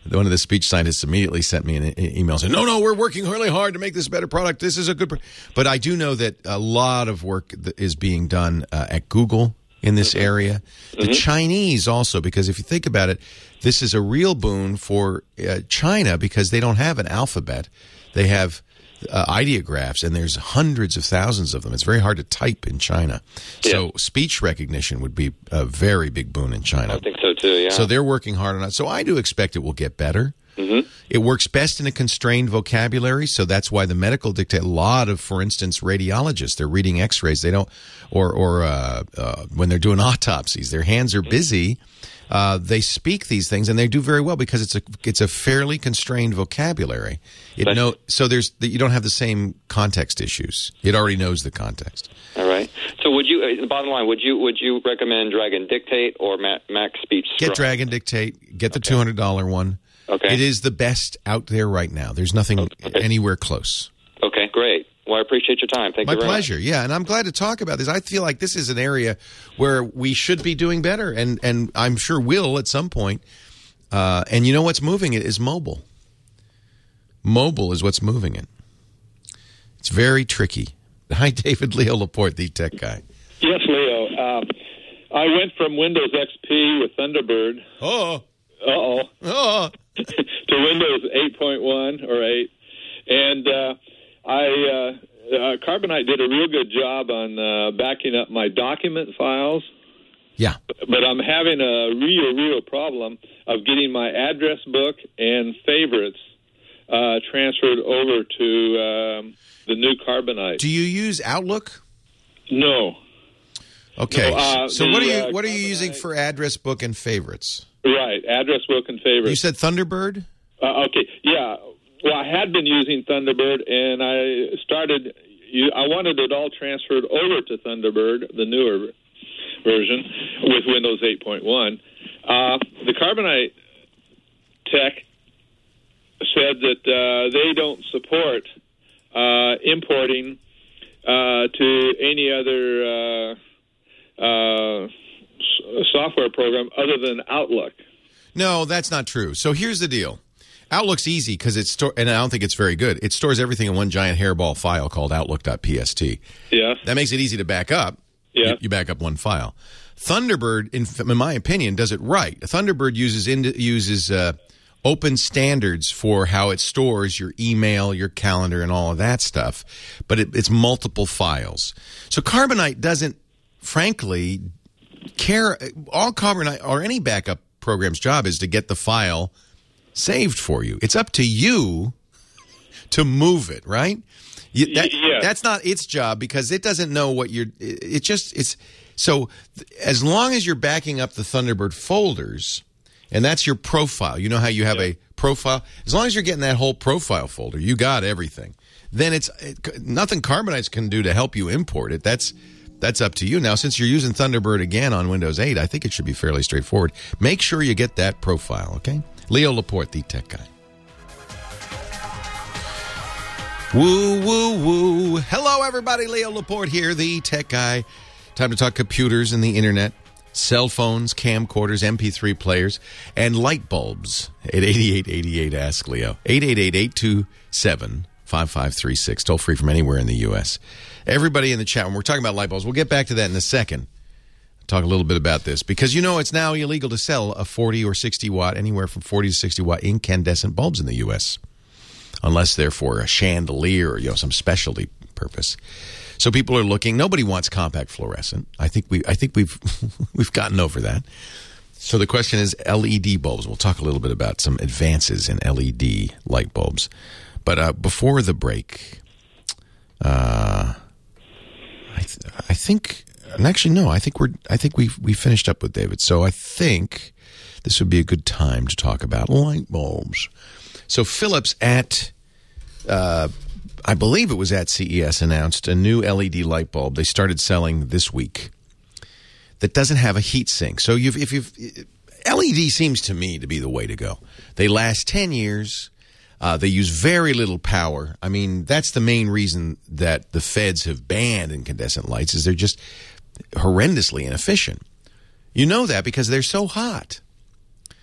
one of the speech scientists immediately sent me an e- email saying, no, no, we're working really hard to make this a better product. This is a good pro-. But I do know that a lot of work is being done uh, at Google in this mm-hmm. area. The mm-hmm. Chinese also, because if you think about it, this is a real boon for uh, China because they don't have an alphabet. They have uh, ideographs, and there's hundreds of thousands of them. It's very hard to type in China. Yeah. So speech recognition would be a very big boon in China. I think so, too, yeah. So they're working hard on it. So I do expect it will get better. Mm-hmm. It works best in a constrained vocabulary, so that's why the medical dictate. A lot of, for instance, radiologists, they're reading X-rays. They don't, or or uh, uh, when they're doing autopsies, their hands are busy. Uh, they speak these things, and they do very well because it's a it's a fairly constrained vocabulary. It no, so there's you don't have the same context issues. It already knows the context. All right. So would you? Uh, the bottom line, would you would you recommend Dragon Dictate or Mac, Mac Speech Strong? Get Dragon Dictate. Get the okay. two hundred dollars one. Okay. It is the best out there right now. There's nothing okay. anywhere close. Okay, great. Well, I appreciate your time. Thank My you very pleasure. much. Yeah, and I'm glad to talk about this. I feel like this is an area where we should be doing better, and, and I'm sure will at some point. Uh, and you know what's moving it is mobile. Mobile is what's moving it. It's very tricky. Hi, David. Leo Laporte, the tech guy. Yes, Leo. Um, I went from Windows X P with Thunderbird. Oh. Uh-oh. Oh. to Windows eight point one or eight. And uh, I uh, uh, Carbonite did a real good job on uh, backing up my document files. Yeah. But I'm having a real, real problem of getting my address book and favorites uh, transferred over to um, the new Carbonite. Do you use Outlook? No. Okay. No, uh, so the, what are you uh, what are you Carbonite, using for address book and favorites? Right, address book and favorites. You said Thunderbird? Uh, okay, yeah. Well, I had been using Thunderbird, and I started. I wanted it all transferred over to Thunderbird, the newer version, with Windows eight point one. Uh, the Carbonite tech said that uh, they don't support uh, importing uh, to any other uh, uh, software program other than Outlook. No, that's not true. So here's the deal. Outlook's easy because it's store, and I don't think it's very good. It stores everything in one giant hairball file called outlook dot p s t. Yeah. That makes it easy to back up. Yeah. You, you back up one file. Thunderbird, in, in my opinion, does it right. Thunderbird uses uses uh, open standards for how it stores your email, your calendar, and all of that stuff, but it, it's multiple files. So Carbonite doesn't, frankly, care. All Carbonite or any backup program's job is to get the file saved for you. It's up to you to move it, right? You, that, yeah. That's not its job because it doesn't know what you're. It, it just it's so as long as you're backing up the Thunderbird folders, and that's your profile. You know how you have yeah. a profile. As long as you're getting that whole profile folder, you got everything. Then it's it, nothing Carbonites can do to help you import it. That's that's up to you. Now, since you're using Thunderbird again on Windows eight, I think it should be fairly straightforward. Make sure you get that profile, okay? Leo Laporte, the tech guy. Woo, woo, woo. Hello, everybody. Leo Laporte here, the tech guy. Time to talk computers and the internet, cell phones, camcorders, M P three players, and light bulbs at eighty-eight eighty-eight Ask Leo. eight eight eight, eight two seven, five five three six. Toll free from anywhere in the U S. Everybody in the chat, when we're talking about light bulbs, we'll get back to that in a second. Talk a little bit about this because you know it's now illegal to sell a forty or sixty watt, anywhere from forty to sixty watt incandescent bulbs in the U S unless they're for a chandelier or you know some specialty purpose. So people are looking. Nobody wants compact fluorescent. I think we I think we've we've gotten over that. So the question is L E D bulbs. We'll talk a little bit about some advances in L E D light bulbs. But uh, before the break, uh, I th- I think. And actually, no. I think we're. I think we we finished up with David. So I think this would be a good time to talk about light bulbs. So Philips at, uh, I believe it was at C E S, announced a new L E D light bulb. They started selling this week that doesn't have a heat sink. So you've if you've L E D seems to me to be the way to go. They last ten years. Uh, they use very little power. I mean, that's the main reason that the feds have banned incandescent lights is they're just horrendously inefficient. You know that because they're so hot.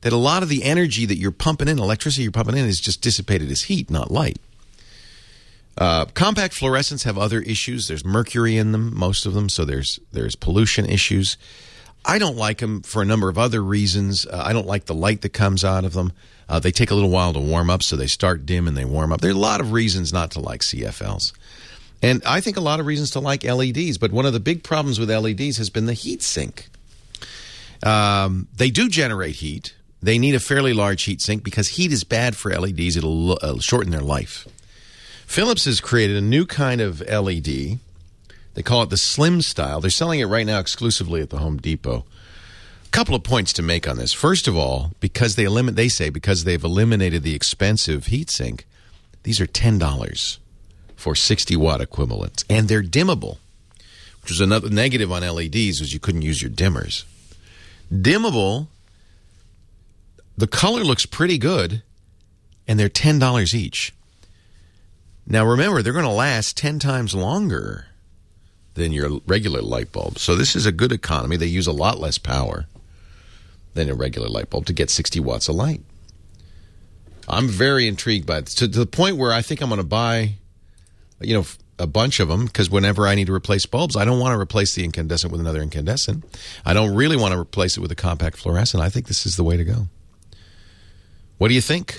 that a lot of the energy that you're pumping in, electricity you're pumping in, is just dissipated as heat, not light. Uh, compact fluorescents have other issues. There's mercury in them, most of them, so there's there's pollution issues. I don't like them for a number of other reasons. Uh, I don't like the light that comes out of them. Uh, they take a little while to warm up, so they start dim and they warm up. There are a lot of reasons not to like C F Ls. And I think a lot of reasons to like L E Ds, but one of the big problems with L E Ds has been the heat sink. Um, they do generate heat. They need a fairly large heat sink because heat is bad for L E Ds. It'll uh, shorten their life. Philips has created a new kind of L E D. They call it the Slim Style. They're selling it right now exclusively at the Home Depot. A couple of points to make on this. First of all, because they eliminate, they say because they've eliminated the expensive heat sink, these are ten dollars for sixty watt equivalents, and they're dimmable, which was another negative on L E Ds, was you couldn't use your dimmers. Dimmable, the color looks pretty good, and they're ten dollars each. Now, remember, they're going to last ten times longer than your regular light bulb. So this is a good economy. They use a lot less power than a regular light bulb to get sixty watts of light. I'm very intrigued by it, to, to the point where I think I'm going to buy, you know, a bunch of them, because whenever I need to replace bulbs, I don't want to replace the incandescent with another incandescent. I don't really want to replace it with a compact fluorescent. I think this is the way to go. What do you think?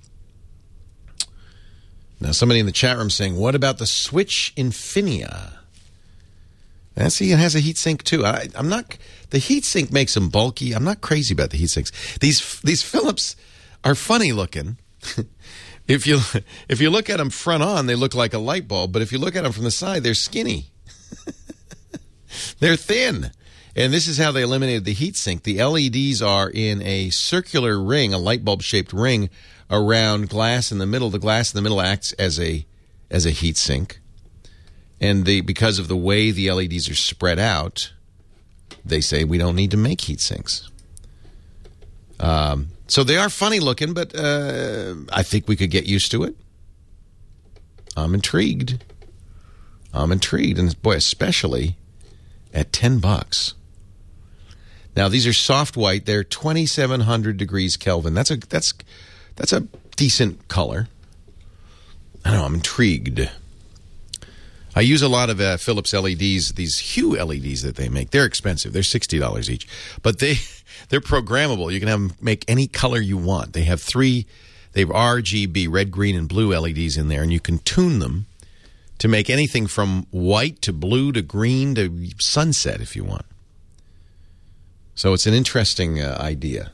Now, somebody in the chat room saying, what about the Switch Infinia? And see, it has a heat sink too. I, I'm not. The heat sink makes them bulky. I'm not crazy about the heat sinks. These these Philips are funny looking. if you if you look at them front on, they look like a light bulb. But if you look at them from the side, they're skinny. They're thin. And this is how they eliminated the heat sink. The L E Ds are in a circular ring, a light bulb shaped ring around glass in the middle. The glass in the middle acts as a as a heat sink. And the because of the way the L E Ds are spread out, they say we don't need to make heat sinks. Um, so they are funny looking, but uh, I think we could get used to it. I'm intrigued. I'm intrigued, and boy, especially at ten bucks. Now these are soft white. They're twenty-seven hundred degrees Kelvin. That's a that's that's a decent color. I don't know. I'm intrigued. I use a lot of uh, Philips L E Ds, these Hue L E Ds that they make. They're expensive. They're sixty dollars each. But they, they're programmable. You can have them make any color you want. They have three, they have R G B, red, green, and blue L E Ds in there, and you can tune them to make anything from white to blue to green to sunset if you want. So it's an interesting uh, idea.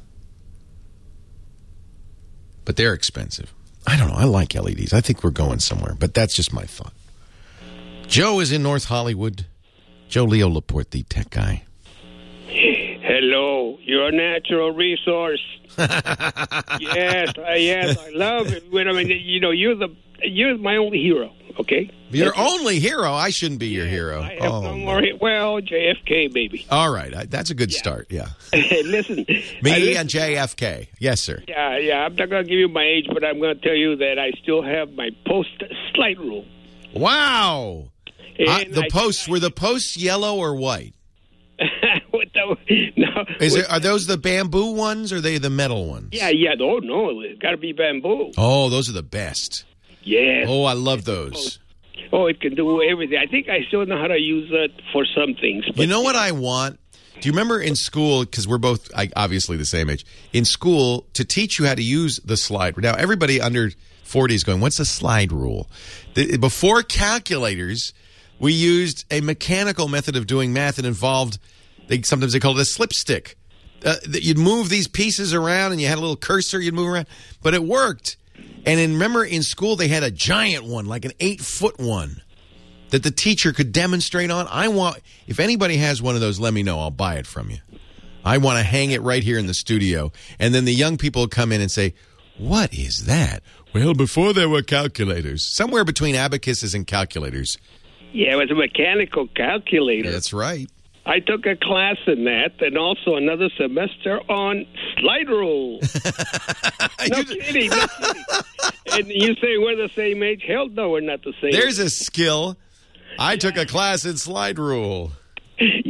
But they're expensive. I don't know. I like L E Ds. I think we're going somewhere, but that's just my thought. Joe is in North Hollywood. Joe Leo Laporte, the tech guy. Hello, you're a natural resource. yes, I, yes, I love it. When I mean, you know, you're the you're my only hero. Okay, your that's only hero. I shouldn't be your hero. I have oh, no more. Well, J F K, baby. All right, I, that's a good yeah. start. Yeah. listen, me listen, and J F K. Yes, sir. Yeah, yeah. I'm not going to give you my age, but I'm going to tell you that I still have my post slight rule. Wow. Uh, the I, posts, I, were the posts yellow or white? with the, no, Is with, it, are those the bamboo ones or are they the metal ones? Yeah, yeah. Oh, no, it's got to be bamboo. Oh, those are the best. Yeah. Oh, I love those. Oh, it can do everything. I think I still know how to use it for some things. But you know what I want? Do you remember in school, because we're both I, obviously the same age, in school, to teach you how to use the slide. Now, everybody under forty is going, what's the slide rule? The, before calculators, we used a mechanical method of doing math that involved, they sometimes they call it a slipstick. Uh, you'd move these pieces around and you had a little cursor you'd move around, but it worked. And in, remember in school they had a giant one, like an eight-foot one, that the teacher could demonstrate on. I want, if anybody has one of those, let me know. I'll buy it from you. I want to hang it right here in the studio. And then the young people will come in and say, what is that? Well, before there were calculators. Somewhere between abacuses and calculators. Yeah, it was a mechanical calculator. That's right. I took a class in that and also another semester on slide rule. no kidding, no kidding. And you say we're the same age? Hell no, we're not the same There's age. a skill. I took a class in slide rule.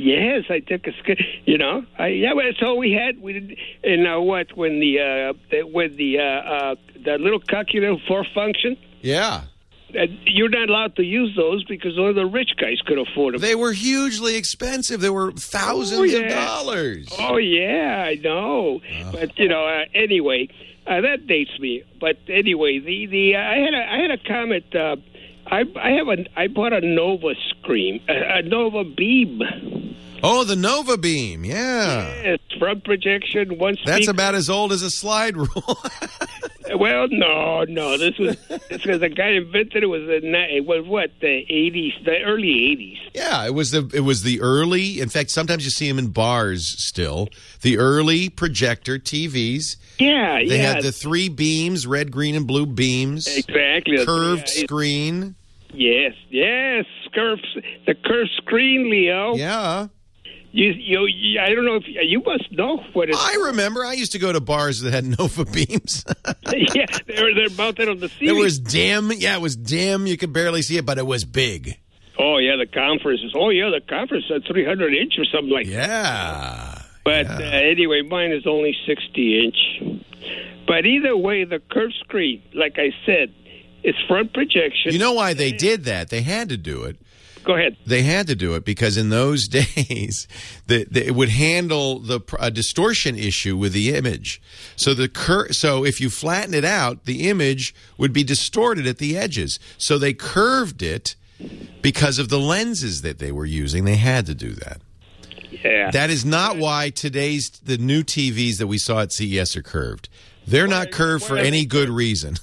Yes, I took a sk- you know. I, yeah, well, that's all we had. We did, and uh, what when the uh, the, when the uh, uh, the little calculator for function. Yeah. Uh, you're not allowed to use those because only the rich guys could afford them. They were hugely expensive. They were thousands oh, yeah. of dollars. Oh yeah, I know. Oh. But you know, uh, anyway, uh, that dates me. But anyway, the the uh, I had a I had a comment. Uh, I I have a I bought a Nova Screen, a, a Nova Beam. Oh, the Nova Beam, yeah. Yes, front projection, one speaker. That's about as old as a slide rule. Well, no, no. This was this was the guy invented it was the it was what the eighties, the early eighties. Yeah, it was the it was the early. In fact, sometimes you see them in bars still. The early projector T Vs. Yeah, they yeah. had the three beams, red, green, and blue beams. Exactly. Curved yeah. screen. Yes, yes. Curved the curved screen, Leo. Yeah. You, you, you, I don't know if you must know what it is. I remember. I used to go to bars that had Nova beams. Yeah, they're they're mounted on the ceiling. It was dim. Yeah, it was dim. You could barely see it, but it was big. Oh yeah, the conferences. Oh yeah, the conference at three hundred inch or something like yeah. that. Yeah. But yeah. Uh, anyway, mine is only sixty inch. But either way, the curved screen, like I said, it's front projection. You know why they did that? They had to do it. Go ahead. They had to do it because in those days, the, the, it would handle the uh, distortion issue with the image. So the cur- so if you flatten it out, the image would be distorted at the edges. So they curved it because of the lenses that they were using. They had to do that. Yeah. That is not why today's the new T Vs that we saw at C E S are curved. They're not curved for any good reason.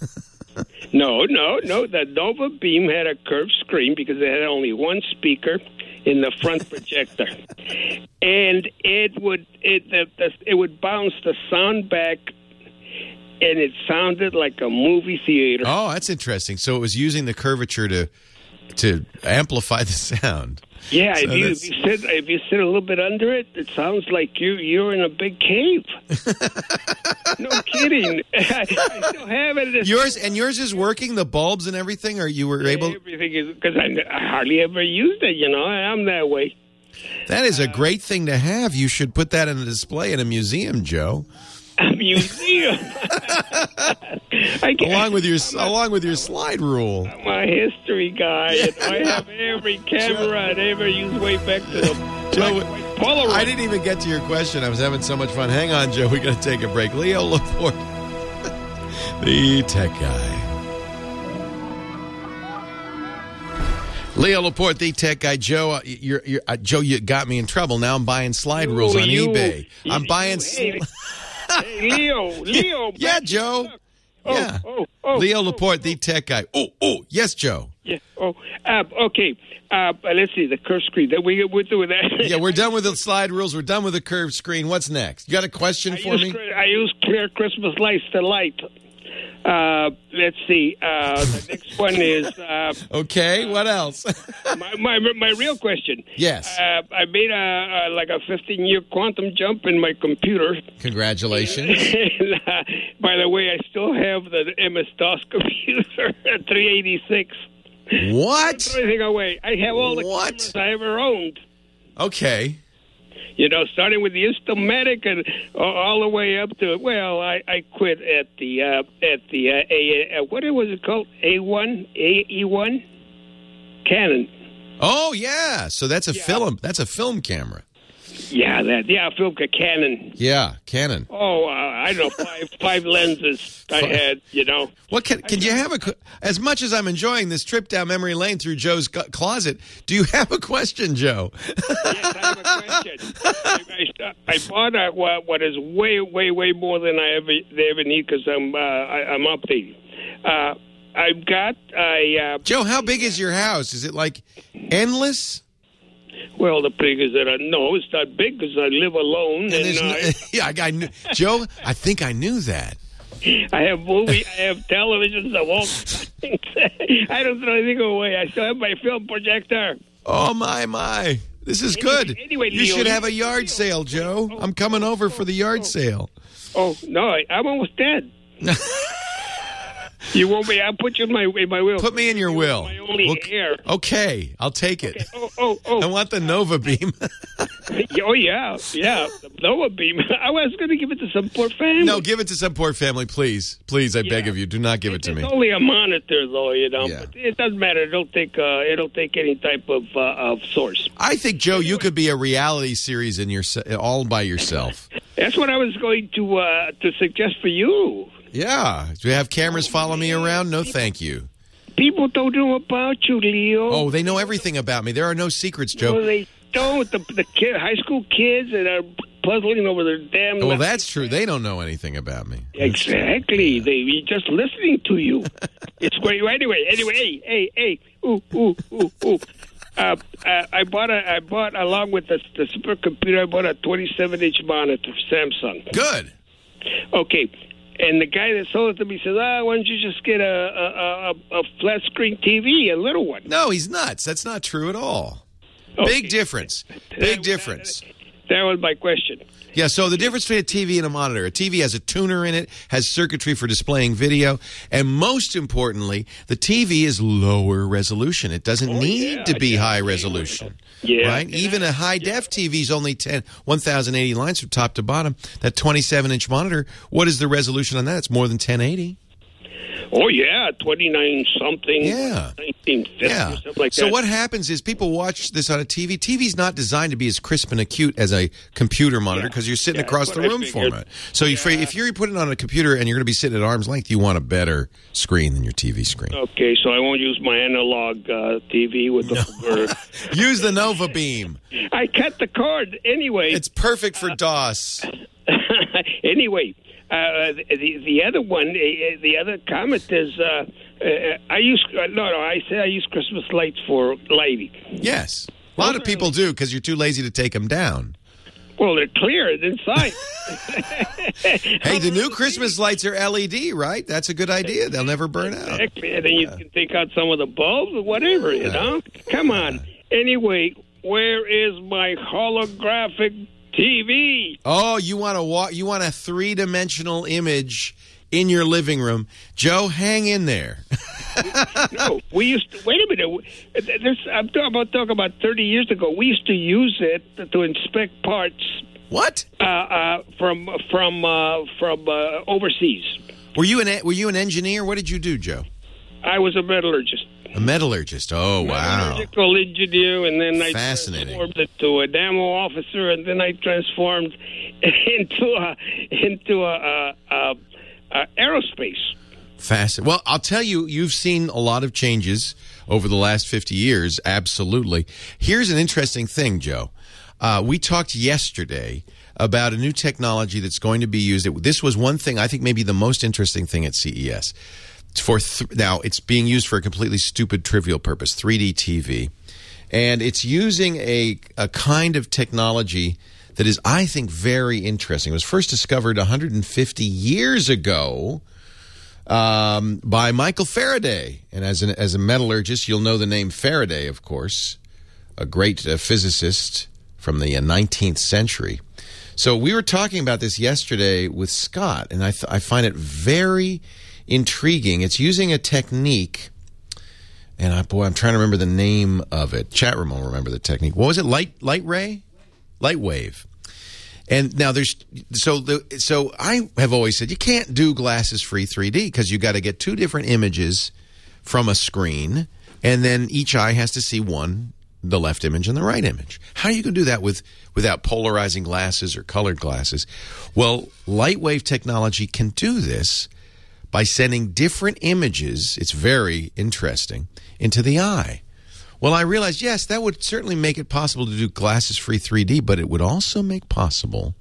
No, no, no. The Nova Beam had a curved screen because it had only one speaker in the front projector, and it would it the, the, it would bounce the sound back, and it sounded like a movie theater. Oh, that's interesting. So it was using the curvature to to amplify the sound. Yeah, so if you, if you sit if you sit a little bit under it, it sounds like you you're in a big cave. No kidding. I, I still have it. Yours and yours is working. The bulbs and everything. Or you were able? Everything is because I, I hardly ever used it. You know, I'm that way. That is a great thing to have. You should put that in a display in a museum, Joe. A museum. I along with your along with your slide rule. I'm a history guy. Yeah. And I have every camera I'd ever used way back to the Joe. Polaroid. I didn't even get to your question. I was having so much fun. Hang on, Joe. We got to take a break. Leo Laporte, the tech guy. Leo Laporte, the tech guy. Joe, uh, you're, you're, uh, Joe, you got me in trouble. Now I'm buying slide Ooh, rules on you, eBay. You, I'm buying. Hey, hey, Leo, Leo. Yeah, Joe. Oh, yeah. Oh, oh, Leo oh, Laporte, oh, the tech guy. Oh, oh, yes, Joe. Yeah. Oh, uh, okay. Uh, let's see the curved screen. We we're through with that. Yeah, we're done with the slide rules. We're done with the curved screen. What's next? You got a question I for use, me? I use clear Christmas lights to light. Uh, let's see. Uh, the next one is. Uh, okay. What else? my, my my real question. Yes. Uh, I made a, a like a fifteen year quantum jump in my computer. Congratulations. And, uh, by the way, I still have the M S DOS computer at three eighty-six. What? Don't throw anything away. I have all the what? cameras I ever owned. Okay. You know, starting with the Instamatic and all the way up to, well, I, I quit at the, uh, at the, uh, A, uh, what was it called? A one? A E one? Canon. Oh, yeah. So that's a yeah. film. That's a film camera. Yeah, that, yeah, film Canon. Yeah, Canon. Oh, uh, I don't know, five, five lenses I had, you know. What can, can you have a, as much as I'm enjoying this trip down memory lane through Joe's closet, do you have a question, Joe? Yes, I have a question. I, I, I bought a, what is way, way, way more than I ever, they ever need because I'm, uh, I, I'm updating. Uh, I've got a... Uh, Joe, how big is your house? Is it like endless? Well, the big is that I know it's not big because I live alone. And and no, I, yeah, I, I knew, Joe, I think I knew that. I have movie, I have televisions of all things. I don't throw anything away. I still have my film projector. Oh, my, my. This is anyway, good. Anyway, you Leo, should have a yard Leo. sale, Joe. Oh, I'm coming over oh, for the yard oh. sale. Oh, no, I, I'm almost dead. You won't be. I'll put you in my in my will. Put me in your will. My only okay. hair. Okay, I'll take it. Okay. Oh, oh, oh. I want the Nova Beam. Oh yeah, yeah. The Nova Beam. I was going to give it to some poor family. No, give it to some poor family, please, please. I yeah. beg of you, do not give it, it to me. It's only a monitor, though, you know. Yeah. But it doesn't matter. It'll take. Uh, it'll take any type of uh, of source. I think, Joe, you could be a reality series in your all by yourself. That's what I was going to uh, to suggest for you. Yeah. Do you have cameras follow me around? No, thank you. People don't know about you, Leo. Oh, they know everything about me. There are no secrets, Joe. No, they don't. The, the kid, high school kids that are puzzling over their damn... Well, that's true. They don't know anything about me. Exactly. Yeah. They be just listening to you. It's great. Anyway, anyway, hey, hey, hey. Ooh, ooh, ooh, ooh. Uh, uh, I bought a, I bought along with the, the supercomputer. I bought a twenty-seven inch monitor, Samsung. Good. Okay, and the guy that sold it to me says, "Ah, why don't you just get a a, a, a flat screen T V, a little one?" No, he's nuts. That's not true at all. Okay. Big difference. Big difference. That was my question. Yeah, so the difference between a T V and a monitor. A T V has a tuner in it, has circuitry for displaying video, and most importantly, the T V is lower resolution. It doesn't oh, need yeah, to be yeah, high resolution. Yeah. Right? Yeah. Even a high-def T V is only ten, one thousand eighty lines from top to bottom. That twenty-seven inch monitor, what is the resolution on that? It's more than ten eighty. Oh, yeah, twenty-nine something. Yeah. nineteen fifty yeah. or something like so that. what happens is people watch this on a T V. T V's not designed to be as crisp and acute as a computer monitor because yeah. you're sitting yeah, across the room from it. So yeah. if, if you're putting it on a computer and you're going to be sitting at arm's length, you want a better screen than your T V screen. Okay, so I won't use my analog uh, T V with the... No. Use the Nova Beam. I cut the cord anyway. It's perfect for uh, DOS. Anyway... Uh, the the other one, uh, the other comment is, uh, uh, I use uh, no, no. I say I use Christmas lights for lighting. Yes, a lot of people do because you're too lazy to take them down. Well, they're clear inside. Hey, the new Christmas lights are L E D, right? That's a good idea. They'll never burn out. Exactly, and then you yeah. can take out some of the bulbs or whatever. You know, come on. Anyway, where is my holographic T V? Oh, you want to walk? You want a three-dimensional image in your living room, Joe? Hang in there. No, we used to. Wait a minute. This, I'm talking about talking about thirty years ago. We used to use it to inspect parts. What? Uh, uh, from from uh, from uh, overseas. Were you an Were you an engineer? What did you do, Joe? I was a metallurgist. A metallurgist. Oh, wow. Metallurgical engineer, and then I Fascinating. transformed it to a demo officer, and then I transformed into a into a, a, a, a aerospace. Fascinating. Well, I'll tell you, you've seen a lot of changes over the last fifty years. Absolutely. Here's an interesting thing, Joe. Uh, we talked yesterday about a new technology that's going to be used. This was one thing, I think maybe the most interesting thing at C E S. For th- now, it's being used for a completely stupid, trivial purpose, three D T V. And it's using a, a kind of technology that is, I think, very interesting. It was first discovered one hundred fifty years ago um, by Michael Faraday. And as, an, as a metallurgist, you'll know the name Faraday, of course, a great uh, physicist from the uh, nineteenth century. So we were talking about this yesterday with Scott, and I, th- I find it very intriguing. It's using a technique, and I, boy, I'm trying to remember the name of it. Chat room will remember the technique. What was it? Light, light ray, light wave. And now there's so the so I have always said you can't do glasses-free three D because you got to get two different images from a screen, and then each eye has to see one, the left image and the right image. How are you going to do that with without polarizing glasses or colored glasses? Well, light wave technology can do this by sending different images, it's very interesting, into the eye. Well, I realized, yes, that would certainly make it possible to do glasses-free three D, but it would also make possible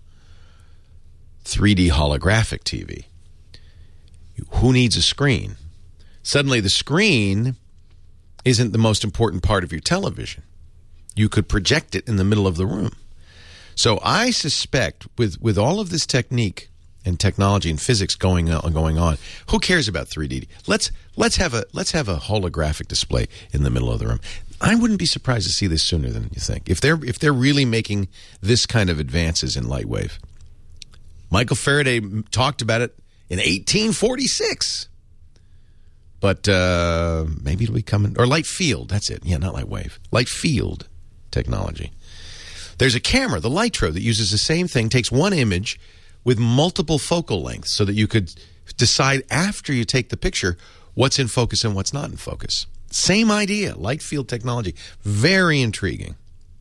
three D holographic T V. Who needs a screen? Suddenly the screen isn't the most important part of your television. You could project it in the middle of the room. So I suspect with, with all of this technique and technology and physics going on, going on, who cares about three D? Let's let's have a let's have a holographic display in the middle of the room. I wouldn't be surprised to see this sooner than you think. If they're if they're really making this kind of advances in light wave. Michael Faraday talked about it in eighteen forty-six. But uh, maybe it'll be coming. Or light field. That's it. Yeah, not light wave. Light field technology. There's a camera, the Lytro, that uses the same thing, takes one image with multiple focal lengths so that you could decide after you take the picture what's in focus and what's not in focus. Same idea, light field technology. Very intriguing.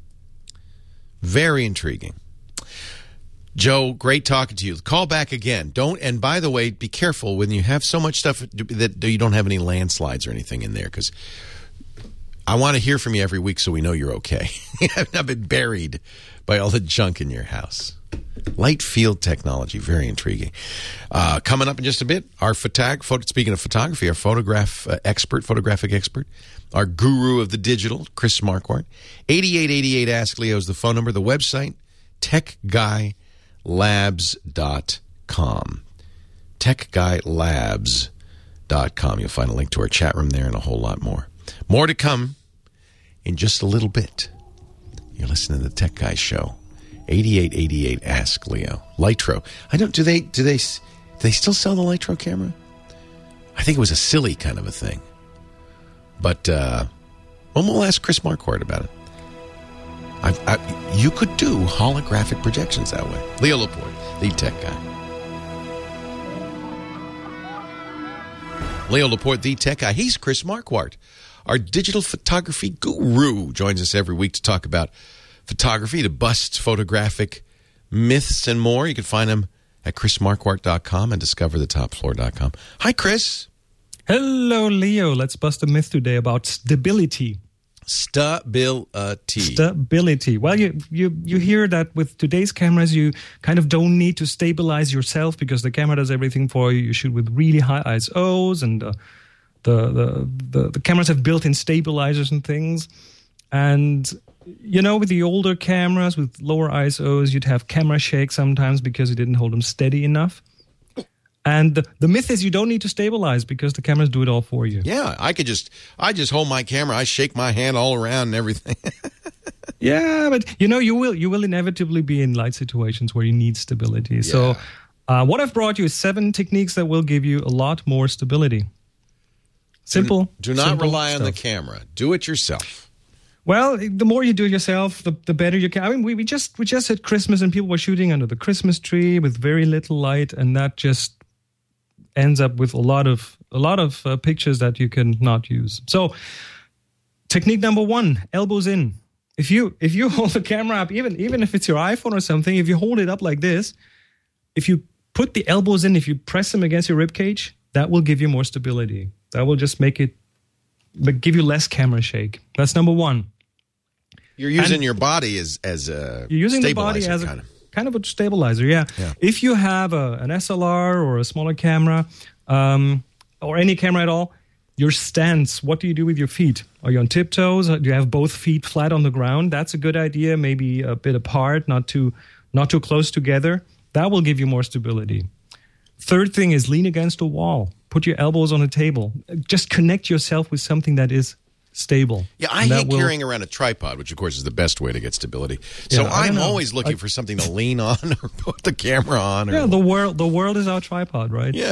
Very intriguing. Joe, great talking to you. Call back again. Don't. And by the way, be careful when you have so much stuff that you don't have any landslides or anything in there, because I want to hear from you every week so we know you're okay. I've not been buried by all the junk in your house. Light field technology, very intriguing. Uh, coming up in just a bit, our photog- photo, speaking of photography, our photograph uh, expert, photographic expert, our guru of the digital, Chris Marquardt. eighty-eight eighty-eight Ask Leo is the phone number. The website, tech guy labs dot com. tech guy labs dot com. You'll find a link to our chat room there and a whole lot more. More to come in just a little bit. You're listening to the Tech Guy Show. eighty-eight eighty-eight Ask Leo. Lytro. I don't. Do they? Do they? Do they still sell the Lytro camera? I think it was a silly kind of a thing. But uh, well, we'll ask Chris Marquardt about it. I, I, you could do holographic projections that way. Leo Laporte, the Tech Guy. Leo Laporte, the Tech Guy. He's Chris Marquardt, our digital photography guru. Joins us every week to talk about photography, to bust photographic myths and more. You can find him at chris marquardt dot com and discover the top floor dot com. Hi, Chris. Hello, Leo. Let's bust a myth today about stability. Stability. Stability. Well, you, you, you hear that with today's cameras, you kind of don't need to stabilize yourself because the camera does everything for you. You shoot with really high I S Os, and uh, the, the, the, the cameras have built-in stabilizers and things. And you know, with the older cameras with lower I S Os, you'd have camera shake sometimes because you didn't hold them steady enough. And the, the myth is you don't need to stabilize because the cameras do it all for you. Yeah, I could just, I just hold my camera, I shake my hand all around and everything. Yeah, but you know, you will you will inevitably be in light situations where you need stability. Yeah. So uh, what I've brought you is seven techniques that will give you a lot more stability. Simple. Do, do not simple rely stuff. on the camera. Do it yourself. Well, the more you do it yourself, the, the better you can. I mean, we, we just we just had Christmas and people were shooting under the Christmas tree with very little light, and that just ends up with a lot of a lot of uh, pictures that you can not use. So, technique number one: elbows in. If you if you hold the camera up, even even if it's your iPhone or something, if you hold it up like this, if you put the elbows in, if you press them against your rib cage, that will give you more stability. That will just make it, give you less camera shake. That's number one. You're using and your body as as a you're using the body as a kind of. kind of a stabilizer. Yeah. yeah. If you have a, an S L R or a smaller camera, um, or any camera at all, your stance. What do you do with your feet? Are you on tiptoes? Do you have both feet flat on the ground? That's a good idea. Maybe a bit apart, not too not too close together. That will give you more stability. Third thing is lean against a wall. Put your elbows on a table. Just connect yourself with something that is stable. Yeah, I hate will, carrying around a tripod, which of course is the best way to get stability. So yeah, I'm always looking I, for something to lean on or put the camera on. Or, yeah, the world the world is our tripod, right? Yeah.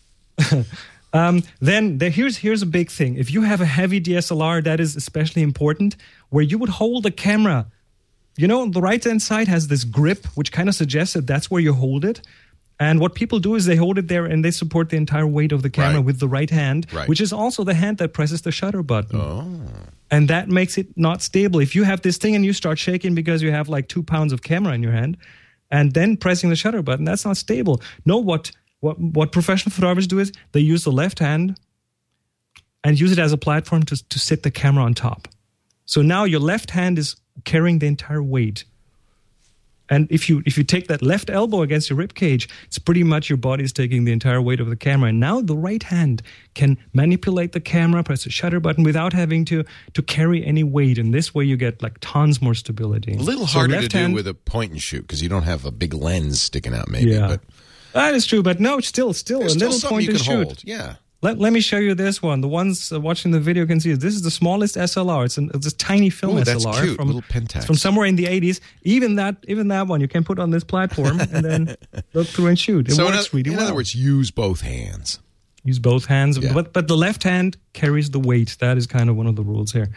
um, then there, here's here's a big thing. If you have a heavy D S L R, that is especially important, where you would hold the camera. You know, the right-hand side has this grip, which kind of suggests that that's where you hold it. And what people do is they hold it there and they support the entire weight of the camera right. with the right hand, right. which is also the hand that presses the shutter button. Oh. And that makes it not stable. If you have this thing and you start shaking because you have like two pounds of camera in your hand and then pressing the shutter button, that's not stable. No, what, what, what professional photographers do is they use the left hand and use it as a platform to, to sit the camera on top. So now your left hand is carrying the entire weight. And if you if you take that left elbow against your rib cage, it's pretty much your body is taking the entire weight of the camera. And now the right hand can manipulate the camera, press the shutter button without having to to carry any weight. And this way you get like tons more stability. A little so harder to do hand, with a point and shoot because you don't have a big lens sticking out maybe. Yeah. But that is true. But no, it's still, still a still little point you and can shoot. Hold. Yeah. Let, let me show you this one. The ones uh, watching the video can see it. This is the smallest S L R. It's, an, it's a tiny film Ooh, S L R. That's cute. From, little Pentax. from somewhere in the eighties. Even that even that one you can put on this platform and then look through and shoot. It so works in, other, really in well. other words, use both hands. use both hands. Yeah. But but the left hand carries the weight. That is kind of one of the rules here.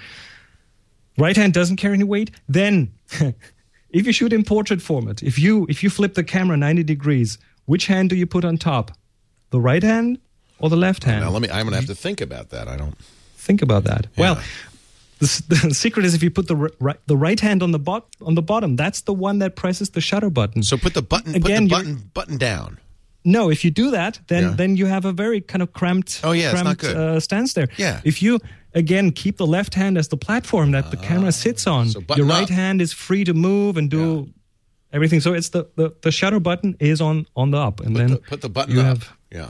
Right hand doesn't carry any weight. Then, if you shoot in portrait format, if you if you flip the camera ninety degrees, which hand do you put on top? The right hand or the left hand? Now let me. I'm gonna have to think about that. I don't think about that. Yeah. Well, the, the secret is if you put the right the right hand on the bot on the bottom, that's the one that presses the shutter button. So put the button Again, put the button button down. No, if you do that, then Yeah. then you have a very kind of cramped, Oh, yeah, it's not cramped good. Uh, stance there. Yeah. If you again keep the left hand as the platform that the camera sits on, so button your right up. hand is free to move and do everything. So it's the, the, the shutter button is on on the up, and Put then the, put the button you up. have. Yeah.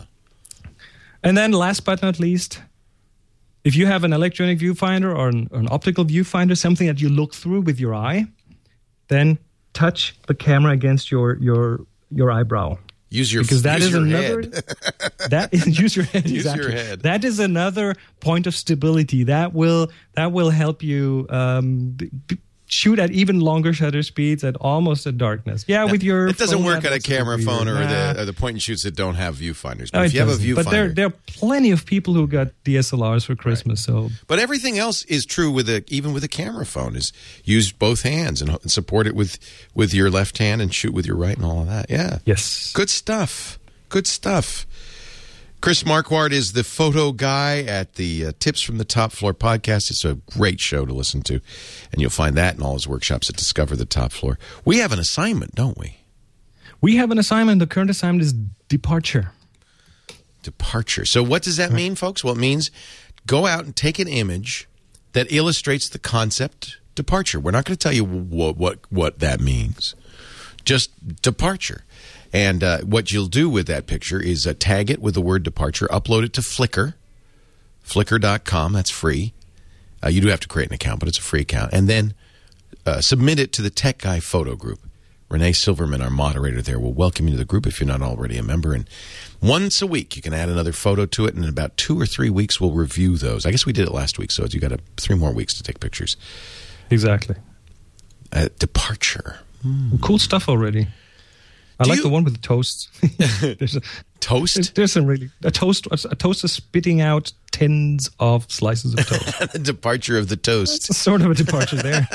And then last but not least, if you have an electronic viewfinder or an, or an optical viewfinder, something that you look through with your eye, then touch the camera against your your your eyebrow. Use your because that use is your another head. that is use your head Use exactly. your head. That is another point of stability that will that will help you um, b- b- shoot at even longer shutter speeds at almost at darkness. Yeah, Now, with your it doesn't phone, work that on a looks bit camera weird. phone or Nah. the or the point and shoots that don't have viewfinders. But No, if it you have a doesn't. viewfinder, But there, there are plenty of people who got D S L Rs for Christmas. So, But everything else is true with a even with a camera phone. Is use both hands and, and support it with with your left hand and shoot with your right and all of that. Yeah. Yes. Good stuff. Good stuff. Chris Marquardt is the photo guy at the uh, Tips from the Top Floor podcast. It's a great show to listen to, and you'll find that in all his workshops at Discover the Top Floor. We have an assignment, don't we? we have an assignment. The current assignment is departure. Departure. So what does that mean, folks? Well, it means go out and take an image that illustrates the concept departure. We're not going to tell you what what, what that means. Just departure. And uh, what you'll do with that picture is uh, tag it with the word departure, upload it to Flickr, flickr dot com. That's free. Uh, you do have to create an account, but it's a free account. And then uh, submit it to the Tech Guy Photo Group. Renee Silverman, our moderator there, will welcome you to the group if you're not already a member. And once a week, you can add another photo to it. And in about two or three weeks, we'll review those. I guess we did it last week, so you got a, three more weeks to take pictures. Exactly. Uh, departure. Cool stuff already. I Do like you- the one with the toast. there's a, Toast? There's, there's some really a toast. A toaster spitting out tens of slices of toast. The departure of the toast. It's sort of a departure there.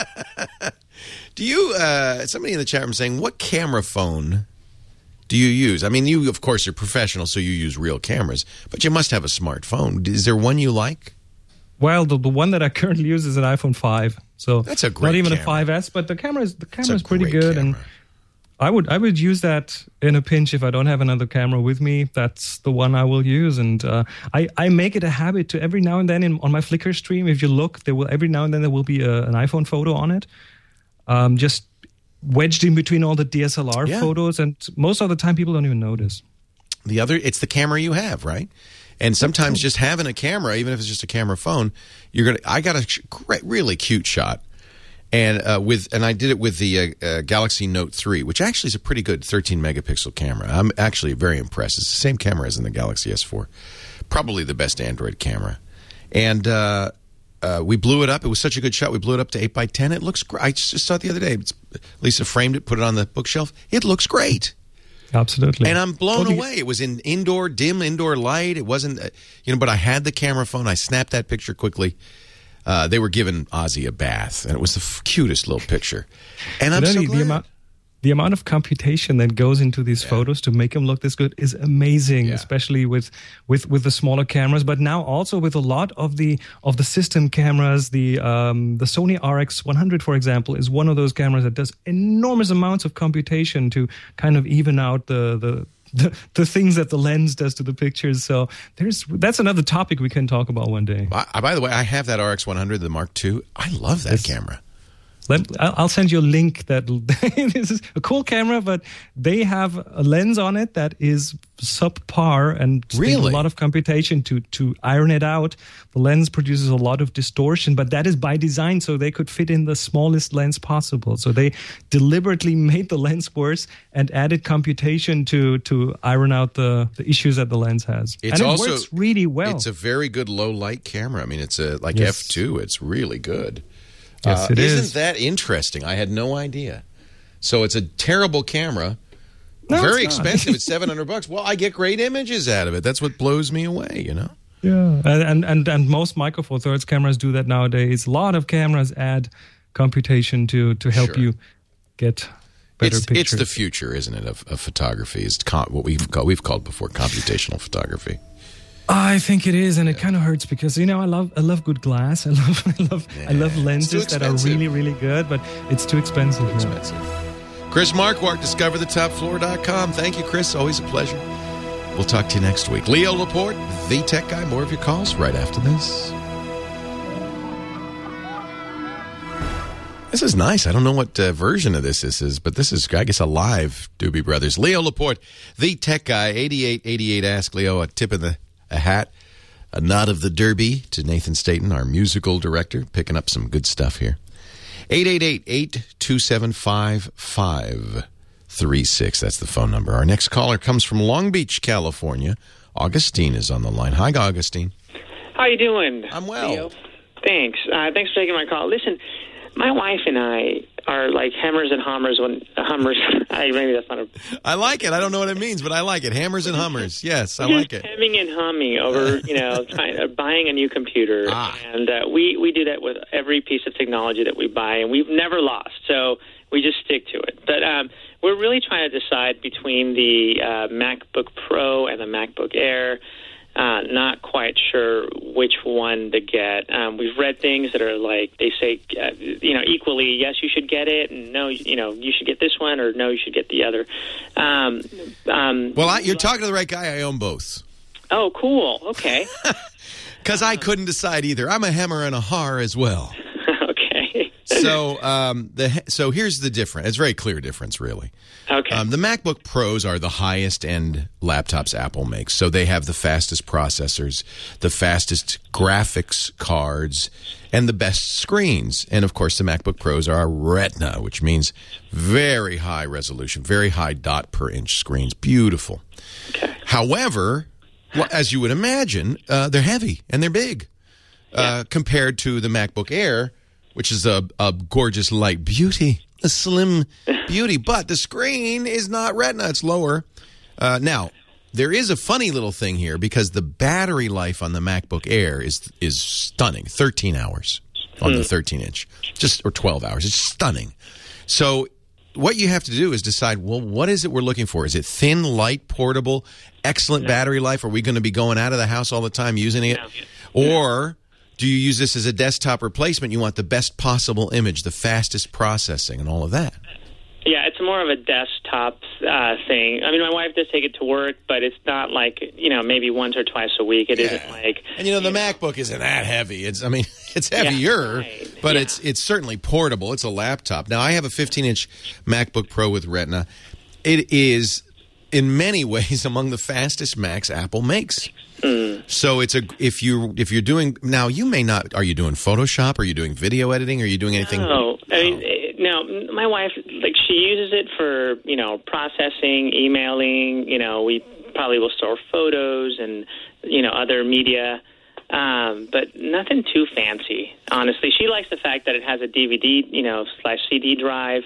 Do you, uh, somebody in the chat room saying, what camera phone do you use? I mean, you, of course, are professional, so you use real cameras, but you must have a smartphone. Is there one you like? Well, the, the one that I currently use is an iPhone five. So That's a great not even camera. a five S, but the camera is the It's camera a is pretty great good, camera. and I would I would use that in a pinch if I don't have another camera with me. That's the one I will use, and uh, I I make it a habit to every now and then in, on my Flickr stream. If you look, there will every now and then there will be a, an iPhone photo on it, um, just wedged in between all the D S L R Yeah. photos, and most of the time people don't even notice. The other, it's the camera you have, right? And sometimes just having a camera, even if it's just a camera phone, you're gonna. I got a sh- great, really cute shot, and uh, with and I did it with the uh, uh, Galaxy Note three, which actually is a pretty good thirteen megapixel camera. I'm actually very impressed. It's the same camera as in the Galaxy S four, probably the best Android camera. And uh, uh, we blew it up. It was such a good shot. We blew it up to eight by ten. It looks great. I just saw it the other day. It's, Lisa framed it, put it on the bookshelf. It looks great. Absolutely. And I'm blown Totally. away. It was in indoor, dim indoor light. It wasn't, uh, you know, but I had the camera phone. I snapped that picture quickly. Uh, they were giving Ozzy a bath, and it was the f- cutest little picture. And I'm But so only glad. the amount the amount of computation that goes into these photos to make them look this good is amazing, Yeah. especially with, with, with the smaller cameras, but now also with a lot of the of the system cameras. The um, the Sony R X one hundred, for example, is one of those cameras that does enormous amounts of computation to kind of even out the the the, the things that the lens does to the pictures. So there's that's another topic we can talk about one day. I, by the way, I have that R X one hundred, the Mark two. I love that Yes. camera. Let, I'll I'll send you a link. That this is a cool camera, but they have a lens on it that is subpar and spend Really? a lot of computation to to iron it out. The lens produces a lot of distortion, but that is by design, so they could fit in the smallest lens possible. So they deliberately made the lens worse and added computation to to iron out the, the issues that the lens has. It's and it also works really well. It's a very good low light camera. I mean, it's a like Yes. F two. It's really good. Yes, Uh, it isn't is. that interesting? I had no idea. So it's a terrible camera, No, Very it's not. expensive. It's seven hundred bucks. Well, I get great images out of it. That's what blows me away, you know? Yeah, and, and, and most Micro Four Thirds cameras do that nowadays. A lot of cameras add computation to, to help Sure. you get better It's, pictures. it's the future, isn't it, of, of photography? It's com- what we've called, we've called before computational photography. I think it is, and it kind of hurts because you know I love I love good glass. I love I love I love lenses that are really really good, but it's too expensive. Too expensive. Chris Marquardt, discover the top floor dot com. Thank you, Chris. Always a pleasure. We'll talk to you next week. Leo Laporte, the Tech Guy. More of your calls right after this. This is nice. I don't know what uh, version of this this is, but this is, I guess, a live Doobie Brothers. Leo Laporte, the Tech Guy, eighty-eight eighty-eight. Ask Leo, a tip of the a hat, a nod of the derby to Nathan Staten, our musical director, picking up some good stuff here. eight eight eight, eight two seven, five five three six. That's the phone number. Our next caller comes from Long Beach, California. Augustine is on the line. Hi, Augustine. How you doing? I'm well. Leo? Thanks. Uh, thanks for taking my call. Listen, my wife and I are like hammers and hummers when uh, hummers. I maybe that's not a. I like it. I don't know what it means, but I like it. Hammers and hummers. Yes, I just like it. Hemming and humming over, you know, trying, uh, buying a new computer, Ah. and uh, we we do that with every piece of technology that we buy, and we've never lost. So we just stick to it. But um, we're really trying to decide between the uh, MacBook Pro and the MacBook Air. Uh, not quite sure which one to get. Um, we've read things that are like, they say, uh, you know, equally, yes, you should get it, and no, you know, you should get this one, or no, you should get the other. Um, um, Well, I, you're talking to the right guy. I own both. Oh, cool. Okay. Because I couldn't decide either. I'm a hammer and a har as well. Okay. So, um, the so here's the difference. It's a very clear difference, really. Okay. Um, the MacBook Pros are the highest end laptops Apple makes. So they have the fastest processors, the fastest graphics cards, and the best screens. And of course, the MacBook Pros are Retina, which means very high resolution, very high dot per inch screens. Beautiful. Okay. However, well, as you would imagine, uh, they're heavy and they're big uh, compared to the MacBook Air, which is a, a gorgeous light beauty. A slim beauty, but the screen is not Retina. It's lower. Uh, now, there is a funny little thing here because the battery life on the MacBook Air is is stunning. thirteen hours on the thirteen inch, just or twelve hours. It's stunning. So what you have to do is decide, well, what is it we're looking for? Is it thin, light, portable, excellent battery life? Are we going to be going out of the house all the time using it? Or do you use this as a desktop replacement? You want the best possible image, the fastest processing, and all of that. Yeah, it's more of a desktop uh, thing. I mean, my wife does take it to work, but it's not like, you know, maybe once or twice a week. It Yeah. isn't like... And, you know, the you MacBook know. isn't that heavy. It's, I mean, it's heavier, yeah, right. but yeah. it's it's certainly portable. It's a laptop. Now, I have a fifteen inch MacBook Pro with Retina. It is, in many ways, among the fastest Macs Apple makes. Mm. So it's a if you if you're doing now you may not are you doing Photoshop, are you doing video editing, are you doing anything? No, I mean, no. My wife, like, she uses it for, you know, processing, emailing. You know, we probably will store photos and, you know, other media, um, but nothing too fancy. Honestly, she likes the fact that it has a D V D, you know, slash C D drive.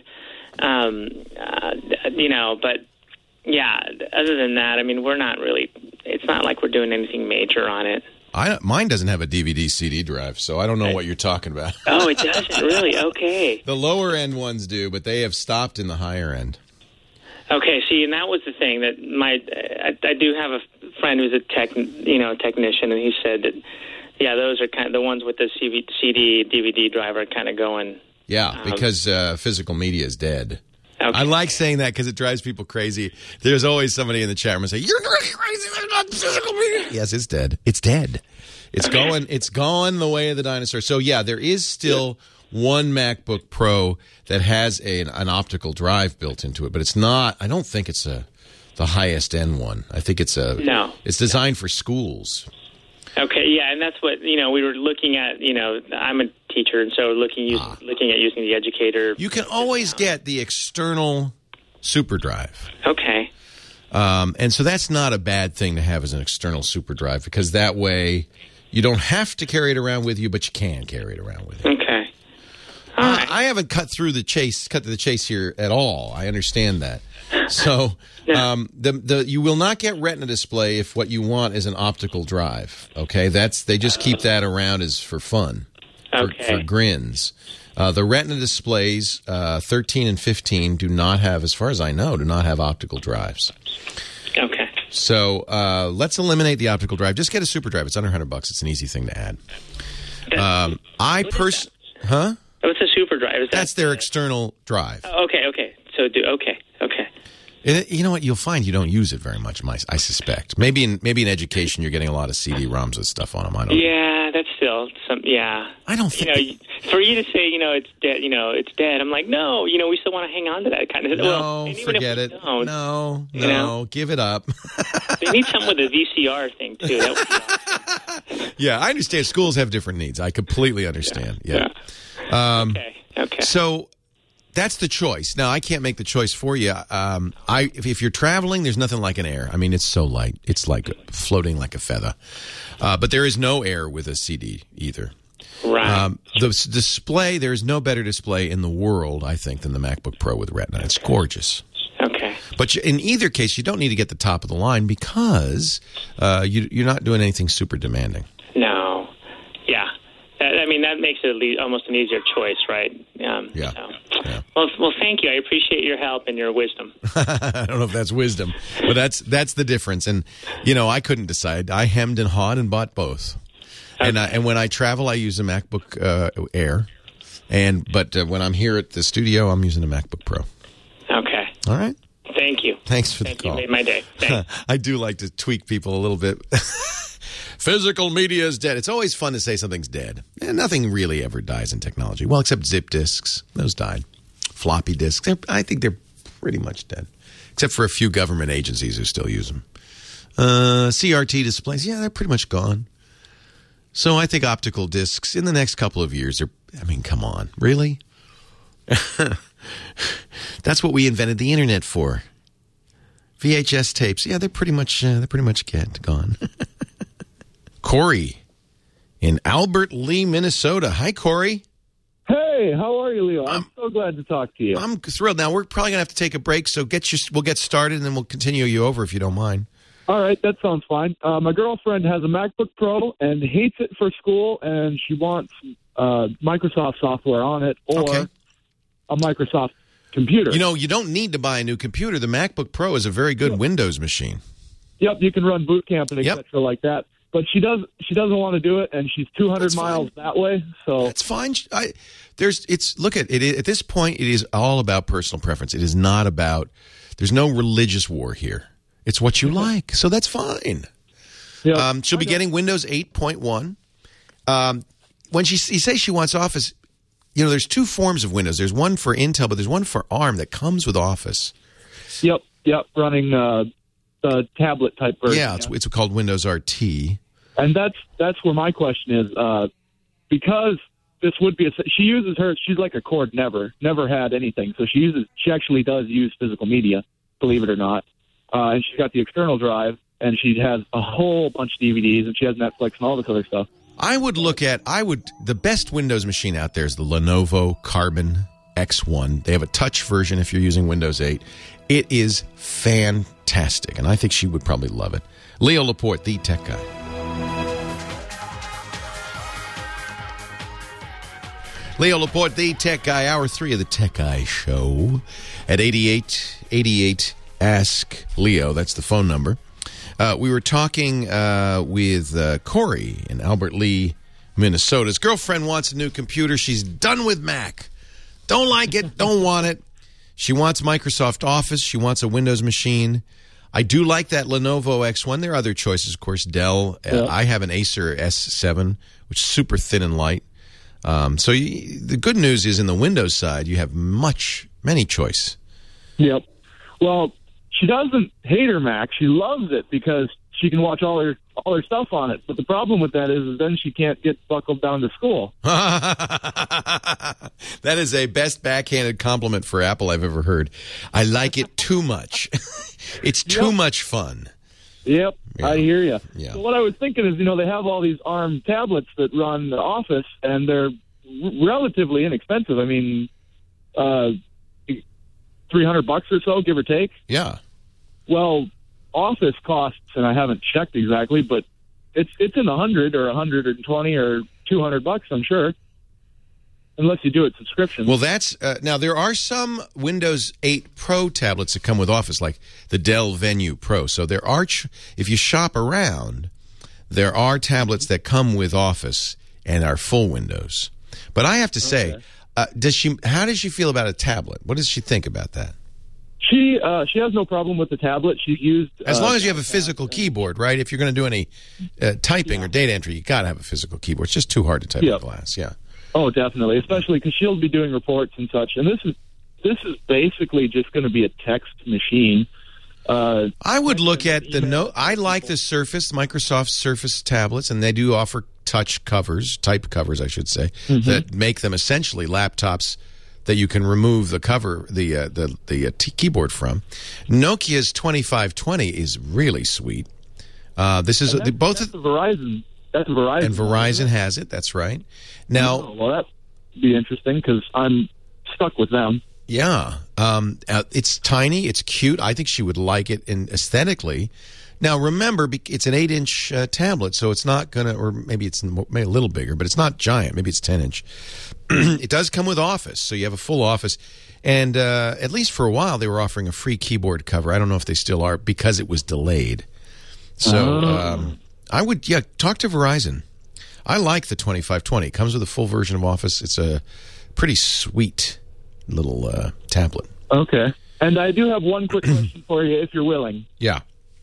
Um, uh, you know, but. Yeah, other than that, I mean, we're not really, it's not like we're doing anything major on it. I, mine doesn't have a D V D C D drive, so I don't know what you're talking about. Oh, it doesn't? Really? Okay. The lower end ones do, but they have stopped in the higher end. Okay, see, and that was the thing that my, I, I do have a friend who's a tech, you know, technician, and he said that, yeah, those are kind of the ones with the C D, D V D drive are kind of going. Yeah, um, because uh, physical media is dead. Okay. I like saying that because it drives people crazy. There's always somebody in the chat room say, "You're crazy. There's not physical media." Yes, it's dead. It's dead. It's okay. going. It's gone the way of the dinosaur. So yeah, there is still one MacBook Pro that has a, an optical drive built into it, but it's not. I don't think it's a the highest end one. I think it's a. No. It's designed for schools. Okay, yeah, and that's what, you know, we were looking at, you know, I'm a teacher, and so looking use, ah. looking at using the Educator. You can always get the external super drive. Okay. Um, and so that's not a bad thing to have as an external super drive, because that way you don't have to carry it around with you, but you can carry it around with you. Okay. I, I haven't cut through the chase, cut to the chase here at all. I understand that. So um, the the you will not get Retina display if what you want is an optical drive. Okay, that's they just keep that around as for fun, for, Okay. for grins. Uh, the Retina displays, uh, thirteen and fifteen, do not have, as far as I know, do not have optical drives. Okay. So uh, let's eliminate the optical drive. Just get a super drive. It's under one hundred bucks. It's an easy thing to add. Um, I pers- huh? What's a super drive? Is that, That's their external drive. Oh, okay, okay. So do okay, okay. It, you know what? You'll find you don't use it very much. My, I suspect. Maybe in maybe in education, you're getting a lot of C D ROMs with stuff on them. I don't. Yeah, that's still some. Yeah, I don't think. You know, for you to say, you know, it's dead. You know, it's dead. I'm like, no. You know, we still want to hang on to that kind of. No, well, and even forget if it. we don't, No, you no, know? give it up. They need some with a V C R thing too. That would be awesome. Yeah, I understand. Schools have different needs. I completely understand. Yeah. yeah. Um, okay. Okay. So that's the choice. Now I can't make the choice for you. Um, I if, if you're traveling, there's nothing like an Air. I mean, it's so light. It's like floating like a feather. Uh, but there is no Air with a C D either. Right. Um, the s- display, there is no better display in the world, I think, than the MacBook Pro with Retina. It's gorgeous. Okay. But you, in either case, you don't need to get the top of the line because uh, you, you're not doing anything super demanding. No. Yeah. That, I mean, that makes it at least almost an easier choice, right? Um, Yeah. So. yeah. Well, well, thank you. I appreciate your help and your wisdom. I don't know if that's wisdom, but that's that's the difference. And you know, I couldn't decide. I hemmed and hawed and bought both. Okay. And I, and when I travel, I use a MacBook uh, Air, and but uh, when I'm here at the studio, I'm using a MacBook Pro. Okay. All right. Thank you. Thanks for Thank the call. you. Made my day. Thanks. I do like to tweak people a little bit. Physical media is dead. It's always fun to say something's dead. And nothing really ever dies in technology. Well, except zip disks. Those died. Floppy disks. They're, I think they're pretty much dead. Except for a few government agencies who still use them. Uh, C R T displays, yeah, they're pretty much gone. So I think optical discs in the next couple of years are, I mean, come on. Really? That's what we invented the internet for. V H S tapes, yeah, they're pretty much uh, they're pretty much get gone. Corey in Albert Lee, Minnesota. Hi, Corey. Hey, how are you, Leo? I'm um, so glad to talk to you. I'm thrilled. Now we're probably gonna have to take a break, so get you. We'll get started, and then we'll continue you over if you don't mind. All right, that sounds fine. Uh, my girlfriend has a MacBook Pro and hates it for school, and she wants uh, Microsoft software on it or Okay. a Microsoft computer. You know, you don't need to buy a new computer. The MacBook Pro is a very good Yep. Windows machine. Yep, you can run boot camp and et Yep. cetera like that. But she does. She doesn't want to do it, and she's two hundred That's miles that way. So That's fine. I there's it's look at it at this point. It is all about personal preference. It is not about. There's no religious war here. It's what you like, so that's fine. Yep. Um, she'll be getting Windows eight point one. Um, when she you say she wants Office, you know, there's two forms of Windows. There's one for Intel, but there's one for ARM that comes with Office. Yep, yep, running uh, the tablet type version. Yeah, it's, it's called Windows R T. And that's that's where my question is, uh, because this would be a, she uses her she's like a cord never never had anything, so she uses she actually does use physical media, believe it or not, uh, and she's got the external drive and she has a whole bunch of D V Ds and she has Netflix and all this other stuff. I would look at I would the best Windows machine out there is the Lenovo Carbon X one. They have a touch version if you're using Windows eight. It is fantastic, and I think she would probably love it. Leo Laporte, the tech guy. Leo Laporte, the tech guy, hour three of the Tech Guy Show at eighty-eight eighty-eight Ask Leo. That's the phone number. Uh, we were talking uh, with uh, Corey in Albert Lee, Minnesota. His girlfriend wants a new computer. She's done with Mac. Don't like it. Don't want it. She wants Microsoft Office. She wants a Windows machine. I do like that Lenovo X one. There are other choices, of course. Dell. Yeah. Uh, I have an Acer S seven, which is super thin and light. Um, so you, the good news is in the Windows side, you have much, many choice. Yep. Well, she doesn't hate her Mac. She loves it because she can watch all her all her stuff on it. But the problem with that is, is then she can't get buckled down to school. That is a best backhanded compliment for Apple I've ever heard. I like it too much. It's too Yep. much fun. Yep, Yeah. I hear you. Yeah. So what I was thinking is, you know, they have all these ARM tablets that run the Office, and they're r- relatively inexpensive. I mean, uh, three hundred bucks or so, give or take. Yeah. Well, Office costs, and I haven't checked exactly, but it's it's in a hundred or a hundred and twenty or two hundred bucks, I'm sure. Unless you do it subscription. Well, that's uh, now there are some Windows eight Pro tablets that come with Office, like the Dell Venue Pro. So there are, ch- if you shop around, there are tablets that come with Office and are full Windows. But I have to say, okay. uh, does she? How does she feel about a tablet? What does she think about that? She uh, she has no problem with the tablet. She's used as uh, long as you have a physical keyboard, right? If you're going to do any uh, typing yeah. or data entry, you got to have a physical keyboard. It's just too hard to type yep. on glass. Yeah. Oh, definitely, especially because she'll be doing reports and such. And this is this is basically just going to be a text machine. Uh, I would look at the note. I like the Surface, Microsoft Surface tablets, and they do offer touch covers, type covers, I should say, mm-hmm. that make them essentially laptops that you can remove the cover, the uh, the the uh, t- keyboard from. Nokia's twenty-five twenty is really sweet. Uh, this is that's, the, both that's the Verizon. That's Verizon. And Verizon has it. That's right. Now, oh, well, that'd be interesting because I'm stuck with them. Yeah, um, uh, it's tiny. It's cute. I think she would like it in aesthetically. Now, remember, it's an eight-inch uh, tablet, so it's not gonna, or maybe it's maybe a little bigger, but it's not giant. Maybe it's ten-inch. It does come with Office, so you have a full Office. And uh, at least for a while, they were offering a free keyboard cover. I don't know if they still are because it was delayed. So. Oh. Um, I would, yeah, talk to Verizon. I like the twenty-five twenty. It comes with a full version of Office. It's a pretty sweet little uh, tablet. Okay. And I do have one quick question for you, if you're willing. Yeah.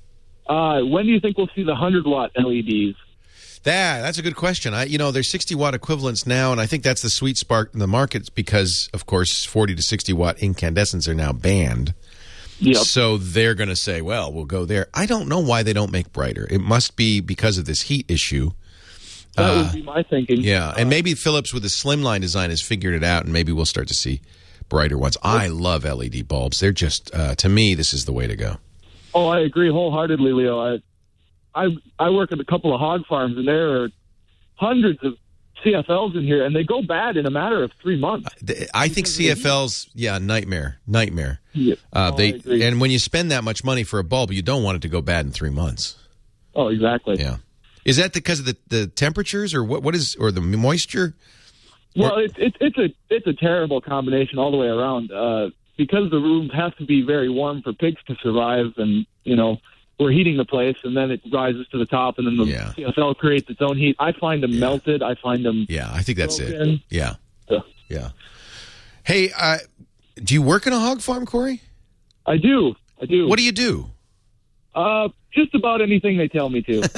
Uh, when do you think we'll see the one hundred watt L E Ds? That, that's a good question. I, you know, there's sixty watt equivalents now, and I think that's the sweet spot in the market because, of course, forty to sixty watt incandescents are now banned. Yep. So they're going to say, well, we'll go there. I don't know why they don't make brighter. It must be because of this heat issue. That uh, would be my thinking. Yeah, and maybe Philips with the slimline design has figured it out, and maybe we'll start to see brighter ones. I love L E D bulbs. They're just, uh, to me, this is the way to go. Oh, I agree wholeheartedly, Leo. I, I, I work at a couple of hog farms, and there are hundreds of C F Ls in here, and they go bad in a matter of three months. I think C F Ls, yeah, nightmare, nightmare. Yeah. Uh, oh, they and when you spend that much money for a bulb, you don't want it to go bad in three months. Oh, exactly. Yeah. Is that because of the, the temperatures, or what? What is, or the moisture? Well, or, it's it, it's a it's a terrible combination all the way around. Uh, because the room has to be very warm for pigs to survive, and you know. We're heating the place, and then it rises to the top, and then the yeah. C F L creates its own heat. I find them yeah. melted. I find them. Yeah, I think that's broken. it. Yeah, yeah. yeah. Hey, uh, do you work in a hog farm, Corey? I do. I do. What do you do? Uh, just about anything they tell me to.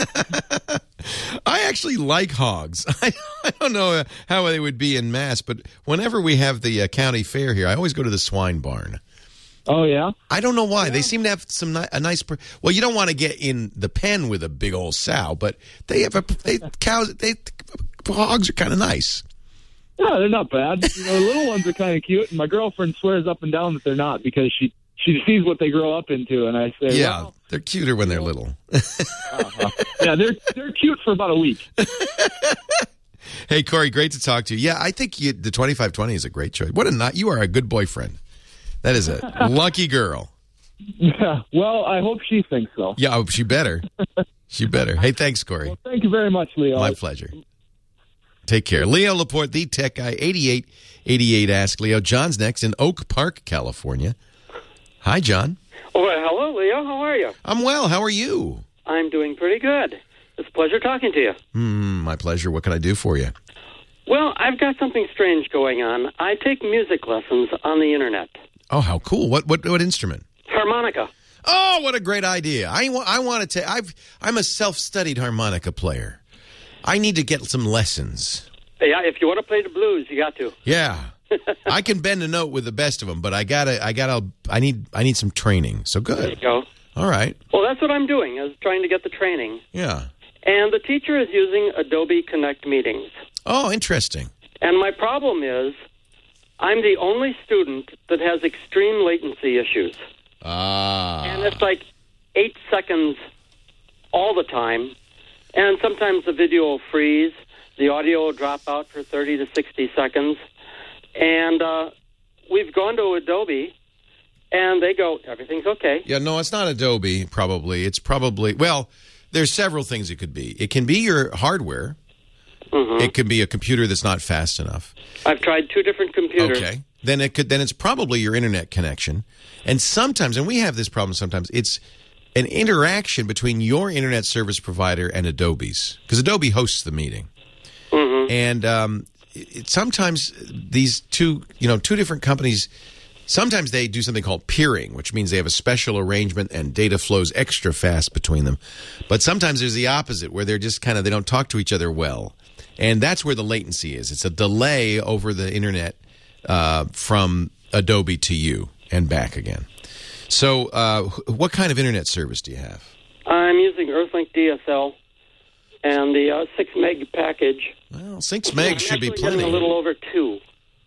I actually like hogs. I, I don't know how they would be in mass, but whenever we have the uh, county fair here, I always go to the swine barn. Oh, yeah? I don't know why. Yeah. They seem to have some ni- a nice... Per- well, you don't want to get in the pen with a big old sow, but they have a... They, cows... They, hogs are kind of nice. Yeah, they're not bad. You know, the little ones are kind of cute, and my girlfriend swears up and down that they're not because she, she sees what they grow up into, and I say, yeah, well, they're cuter when they're little. uh-huh. Yeah, they're they're cute for about a week. Hey, Corey, great to talk to you. Yeah, I think you, the twenty-five twenty is a great choice. What a not! You are a good boyfriend. That is a lucky girl. Yeah, well, I hope she thinks so. Yeah, oh, she better. She better. Hey, thanks, Corey. Well, thank you very much, Leo. My pleasure. Take care. Leo Laporte, the tech guy, eighty-eight eighty-eight Ask Leo. John's next in Oak Park, California. Hi, John. Oh, well, hello, Leo. How are you? I'm well. How are you? I'm doing pretty good. It's a pleasure talking to you. Mm, my pleasure. What can I do for you? Well, I've got something strange going on. I take music lessons on the Internet. Oh, how cool. What what what instrument? Harmonica. Oh, what a great idea. I, wa- I want to take, I've, I'm a self-studied harmonica player. I need to get some lessons. Yeah, if you want to play the blues, you got to. Yeah. I can bend a note with the best of them, but I gotta, I gotta, I need, I need some training. So good. There you go. All right. Well, that's what I'm doing, is trying to get the training. Yeah. And the teacher is using Adobe Connect Meetings. Oh, interesting. And my problem is, I'm the only student that has extreme latency issues. Ah. And it's like eight seconds all the time. And sometimes the video will freeze. the audio will drop out for thirty to sixty seconds. And uh, we've gone to Adobe, and they go, everything's okay. Yeah, no, it's not Adobe, probably. It's probably, well, there's several things it could be. It can be your hardware. Mm-hmm. It could be a computer that's not fast enough. I've tried two different computers. Okay. Then it could. Then it's probably your internet connection. And sometimes, and we have this problem sometimes, it's an interaction between your internet service provider and Adobe's, because Adobe hosts the meeting. Mm-hmm. And um, it, sometimes these two, you know, two different companies, sometimes they do something called peering, which means they have a special arrangement and data flows extra fast between them. But sometimes there's the opposite, where they're just kind of, they don't talk to each other well. And that's where the latency is. It's a delay over the internet uh, from Adobe to you and back again. So uh, what kind of internet service do you have? I'm using Earthlink D S L and the uh, six meg package. Well, six meg I'm should be actually plenty. getting a little over two.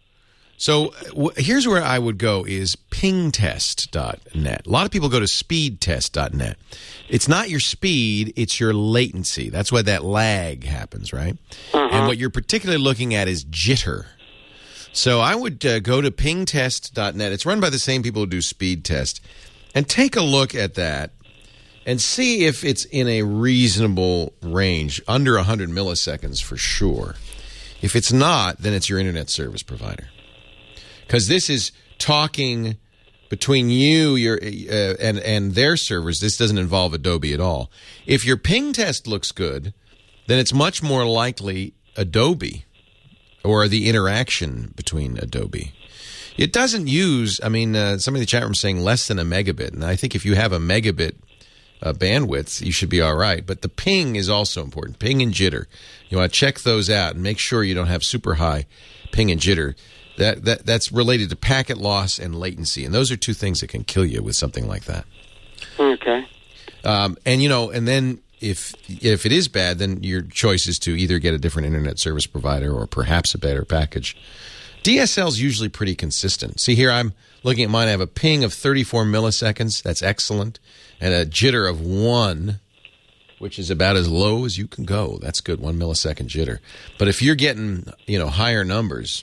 So w- here's where I would go is ping test dot net. A lot of people go to speed test dot net. It's not your speed, it's your latency. That's why that lag happens, right? Uh-huh. And what you're particularly looking at is jitter. So I would uh, go to ping test dot net. It's run by the same people who do speed test. And take a look at that and see if it's in a reasonable range, under one hundred milliseconds for sure. If it's not, then it's your internet service provider. Because this is talking between you your uh, and, and their servers. This doesn't involve Adobe at all. If your ping test looks good, then it's much more likely Adobe or the interaction between Adobe. It doesn't use, I mean, uh, somebody in the chat room saying less than a megabit. And I think if you have a megabit uh, bandwidth, you should be all right. But the ping is also important. Ping and jitter. You want to check those out and make sure you don't have super high ping and jitter. That, that That's related to packet loss and latency. And those are two things that can kill you with something like that. Okay. Um, and, you know, and then if if it is bad, then your choice is to either get a different internet service provider or perhaps a better package. D S L is usually pretty consistent. See here, I'm looking at mine. I have a ping of thirty-four milliseconds. That's excellent. And a jitter of one, which is about as low as you can go. That's good, one millisecond jitter. But if you're getting, you know, higher numbers,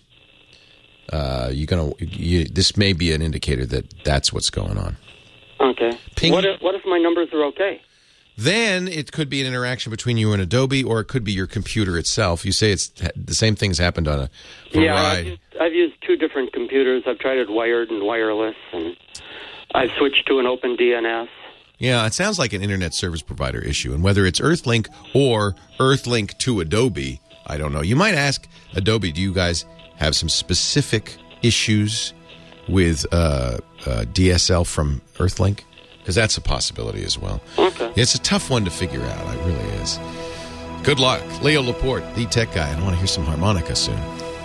uh, you're gonna. You, this may be an indicator that that's what's going on. Okay. Ping, what if, what if my numbers are okay? Then it could be an interaction between you and Adobe, or it could be your computer itself. You say it's the same thing's happened on a variety. Yeah, I've used, I've used two different computers. I've tried it wired and wireless, and I've switched to an open D N S. Yeah, it sounds like an internet service provider issue. And whether it's Earthlink or Earthlink to Adobe, I don't know. You might ask Adobe, do you guys have some specific issues with uh, uh, D S L from Earthlink? Because that's a possibility as well. Okay. It's a tough one to figure out. It really is. Good luck. Leo Laporte, the tech guy. I want to hear some harmonica soon.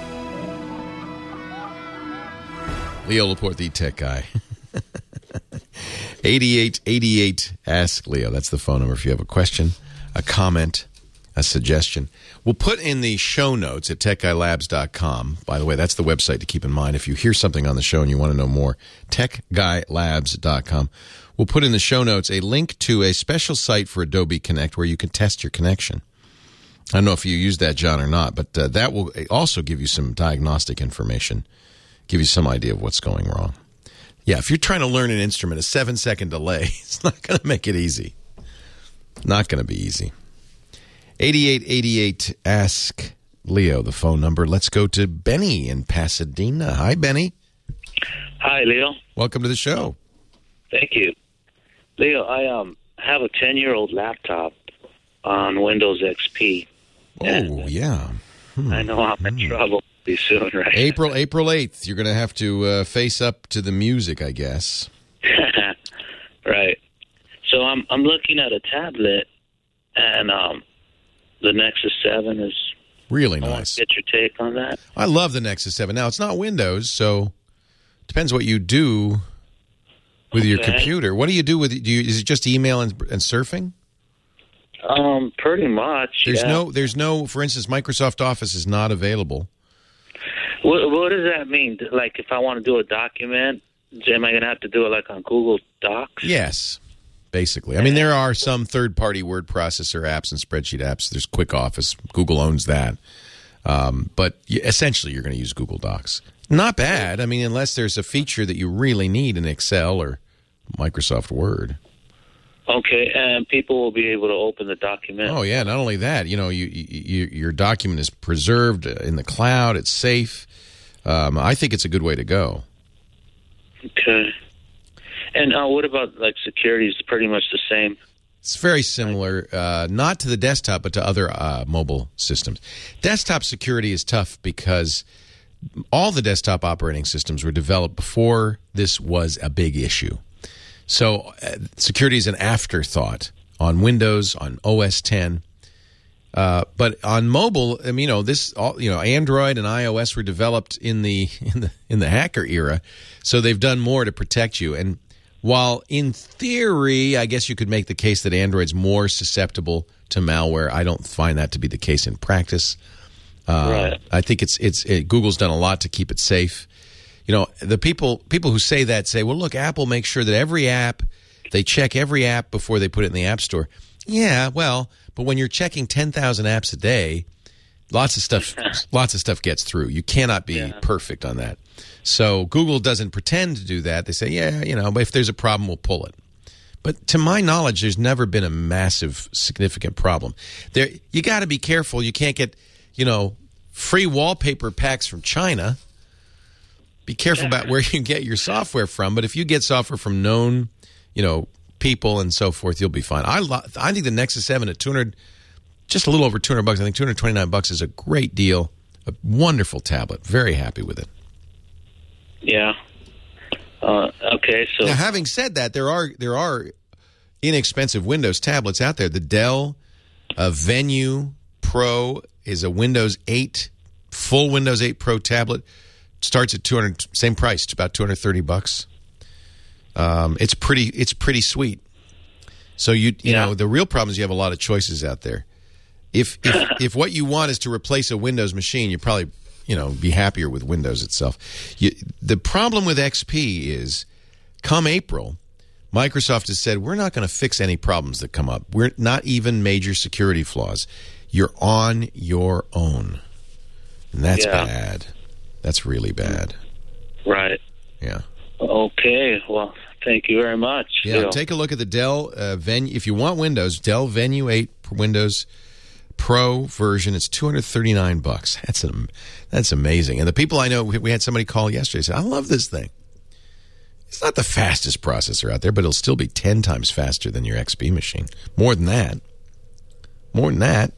Leo Laporte, the tech guy. eighty-eight eighty-eight Ask Leo. That's the phone number if you have a question, a comment, a suggestion. We'll put in the show notes at tech guy labs dot com. By the way, that's the website to keep in mind. If you hear something on the show and you want to know more, tech guy labs dot com. We'll put in the show notes a link to a special site for Adobe Connect where you can test your connection. I don't know if you use that, John, or not, but uh, that will also give you some diagnostic information, give you some idea of what's going wrong. Yeah, if you're trying to learn an instrument, a seven-second delay, it's not going to make it easy. Not going to be easy. eighty-eight eighty-eight Ask Leo, the phone number. Let's go to Benny in Pasadena. Hi, Benny. Hi, Leo. Welcome to the show. Thank you. Leo, I um have a ten-year-old laptop on Windows X P. Oh, and yeah. Hmm. I know I'm in hmm. trouble pretty soon, right? April April eighth, you're going to have to uh, face up to the music, I guess. Right. So I'm I'm looking at a tablet, and um, the Nexus seven is really I nice. Get your take on that? I love the Nexus seven. Now, it's not Windows, so depends what you do with okay. your computer. What do you do with it? Do you, is it just email and, and surfing? Um, pretty much. There's yeah. no, there's no. For instance, Microsoft Office is not available. What, what does that mean? Like, if I want to do a document, am I going to have to do it like on Google Docs? Yes, basically. I mean, there are some third-party word processor apps and spreadsheet apps. There's Quick Office. Google owns that. Um, but you, essentially, you're going to use Google Docs. Not bad. I mean, unless there's a feature that you really need in Excel or Microsoft Word. Okay, and people will be able to open the document. Oh, yeah. Not only that, you know, you, you, your document is preserved in the cloud. It's safe. Um, I think it's a good way to go. Okay. And uh, what about, like, security? Is pretty much the same? It's very similar, uh, not to the desktop, but to other uh, mobile systems. Desktop security is tough because all the desktop operating systems were developed before this was a big issue. So uh, security is an afterthought on Windows, on O S ten. Uh, but on mobile, I mean, you know, this, all, you know, Android and iOS were developed in the in the in the hacker era, so they've done more to protect you. And while in theory, I guess you could make the case that Android's more susceptible to malware, I don't find that to be the case in practice. Uh, right. I think it's it's it, Google's done a lot to keep it safe. You know, the people people who say that say, well, look, Apple makes sure that every app, they check every app before they put it in the App Store. Yeah, well, but when you're checking ten thousand apps a day, lots of stuff lots of stuff gets through. You cannot be yeah. perfect on that. So Google doesn't pretend to do that. They say, yeah, you know, if there's a problem, we'll pull it. But to my knowledge, there's never been a massive, significant problem. There, you got to be careful. You can't get, you know, free wallpaper packs from China. Be careful about where you get your software from. But if you get software from known, you know, people and so forth, you'll be fine. I lo- I think the Nexus seven at two hundred, just a little over two hundred bucks. I think two hundred twenty-nine bucks is a great deal. A wonderful tablet. Very happy with it. Yeah. Uh, okay. So now, having said that, there are there are inexpensive Windows tablets out there. The Dell uh, Venue Pro is a Windows eight, full Windows eight Pro tablet. Starts at two hundred, same price, about two hundred thirty bucks. Um, it's pretty, it's pretty sweet. So you, you yeah. know, the real problem is you have a lot of choices out there. If if if what you want is to replace a Windows machine, you probably, you know, be happier with Windows itself. You, the problem with X P is, come April, Microsoft has said we're not going to fix any problems that come up. We're not even major security flaws. You're on your own, and that's yeah. bad. That's really bad. Right. Yeah. Okay. Well, thank you very much. Yeah. Bill. Take a look at the Dell uh, Venue. If you want Windows, Dell Venue eight Windows Pro version. It's two hundred thirty-nine bucks. That's an, that's amazing. And the people I know, we had somebody call yesterday. Said, "I love this thing. It's not the fastest processor out there, but it'll still be ten times faster than your X P machine. More than that. More than that."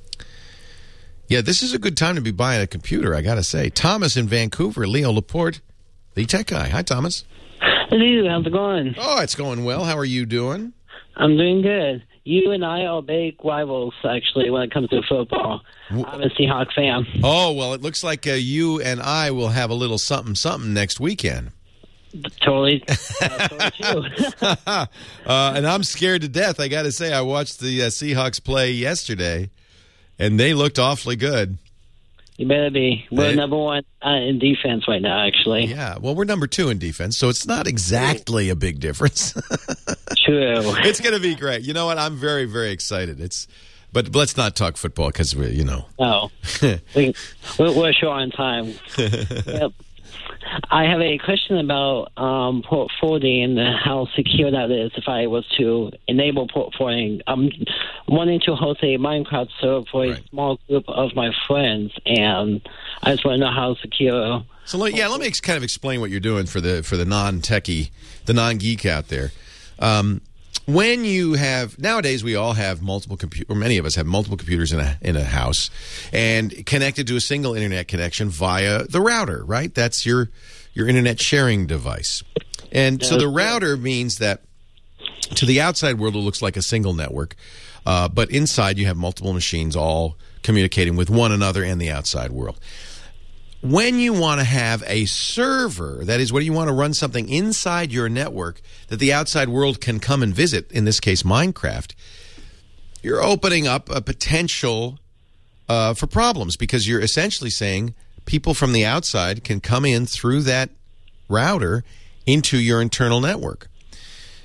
Yeah, this is a good time to be buying a computer, I got to say. Thomas in Vancouver, Leo Laporte, the tech guy. Hi, Thomas. Hello, how's it going? Oh, it's going well. How are you doing? I'm doing good. You and I are big rivals, actually, when it comes to football. I'm a Seahawks fan. Oh, well, it looks like uh, you and I will have a little something-something next weekend. Totally, uh, totally true. uh, and I'm scared to death. I got to say, I watched the uh, Seahawks play yesterday. And they looked awfully good. You better be. We're they, number one uh, in defense right now, actually. Yeah, well, we're number two in defense, so it's not exactly a big difference. True. It's going to be great. You know what? I'm very, very excited. It's, but let's not talk football because we, you know. No, we, we're short on time. Yep. I have a question about um, port forwarding and how secure that is if I was to enable port forwarding. I'm wanting to host a Minecraft server for a right. small group of my friends, and I just want to know how secure. So, let, yeah, let me kind of explain what you're doing for the for the non-techie, the non-geek out there. Um, when you have, nowadays we all have multiple computers, or many of us have multiple computers in a in a house, and connected to a single internet connection via the router, right? That's your your internet sharing device. And so the router means that to the outside world it looks like a single network, uh, but inside you have multiple machines all communicating with one another and the outside world. When you want to have a server, that is, when you want to run something inside your network that the outside world can come and visit, in this case Minecraft, you're opening up a potential uh, for problems, because you're essentially saying people from the outside can come in through that router into your internal network.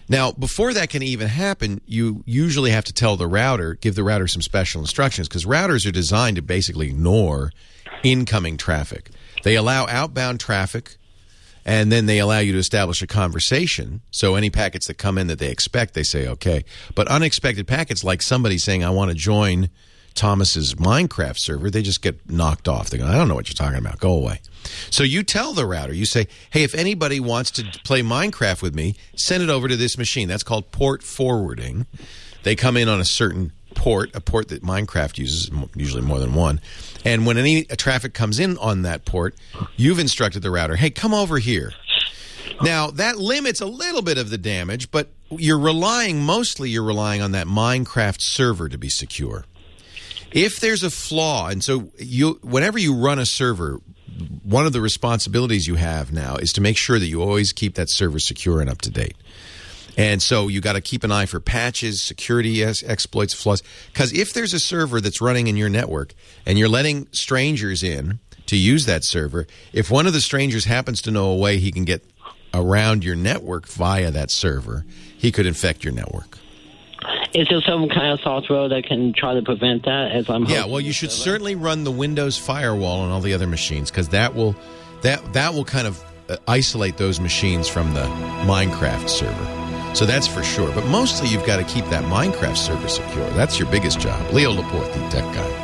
Now, before that can even happen, you usually have to tell the router, give the router some special instructions, because routers are designed to basically ignore incoming traffic. They allow outbound traffic, and then they allow you to establish a conversation. So any packets that come in that they expect, they say, okay. But unexpected packets, like somebody saying, I want to join Thomas's Minecraft server, they just get knocked off. They go, I don't know what you're talking about. Go away. So you tell the router, you say, hey, if anybody wants to play Minecraft with me, send it over to this machine. That's called port forwarding. They come in on a certain port, a port that Minecraft uses, usually more than one. And when any traffic comes in on that port, you've instructed the router, hey, come over here. Now, that limits a little bit of the damage, but you're relying, mostly you're relying on that Minecraft server to be secure. If there's a flaw, and so you, whenever you run a server, one of the responsibilities you have now is to make sure that you always keep that server secure and up to date. And so you got to keep an eye for patches, security exploits, flaws. Because if there's a server that's running in your network and you're letting strangers in to use that server, if one of the strangers happens to know a way he can get around your network via that server, he could infect your network. Is there some kind of software that can try to prevent that? As I'm yeah, well, you should certainly run the Windows firewall on all the other machines, because that will that that will kind of uh, isolate those machines from the Minecraft server. So that's for sure. But mostly, you've got to keep that Minecraft server secure. That's your biggest job. Leo Laporte, the tech guy.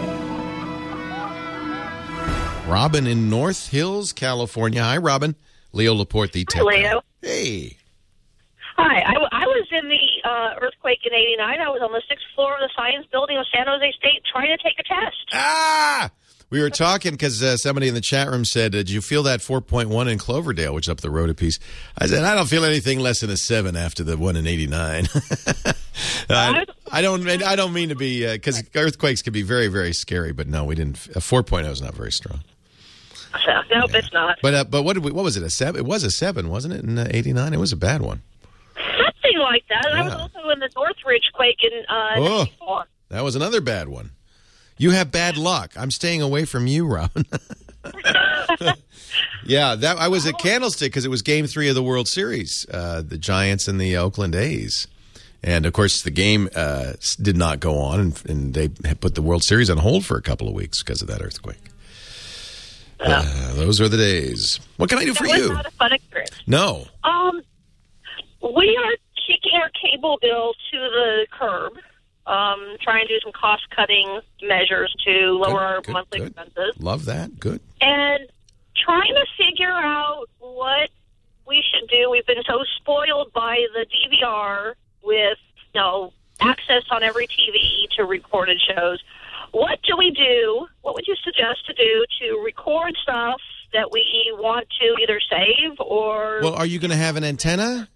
Robin in North Hills, California. Hi, Robin. Leo Laporte, the tech Hi, Leo. guy. Hey. Hi, I, I was in the uh, earthquake in eighty-nine. I was on the sixth floor of the science building of San Jose State trying to take a test. Ah! We were talking because uh, somebody in the chat room said, did you feel that four point one in Cloverdale, which is up the road a piece? I said, I don't feel anything less than a seven after the one in eighty-nine. uh, I don't I don't mean to be, because uh, earthquakes can be very, very scary, but no, we didn't. A four point oh is not very strong. So, nope, yeah. It's not. But uh, but what did we, what was it, a seven? It was a seven, wasn't it, in uh, eighty-nine? It was a bad one. Something like that. And yeah. I was also in the Northridge quake in uh, oh, ninety-four. That was another bad one. You have bad luck. I'm staying away from you, Robin. yeah, that I was at Candlestick because it was Game Three of the World Series, uh, the Giants and the Oakland A's, and of course the game uh, did not go on, and, and they put the World Series on hold for a couple of weeks because of that earthquake. Yeah. Uh, those are the days. What can I do that for was you? Not a fun experience. No. Um, we are kicking our cable bill to the curb. Um, trying to do some cost-cutting measures to lower good, our good, monthly good. expenses. Love that. Good. And trying to figure out what we should do. We've been so spoiled by the D V R with, you know, access on every T V to recorded shows. What do we do? What would you suggest to do to record stuff that we want to either save or... Well, are you going to have an antenna?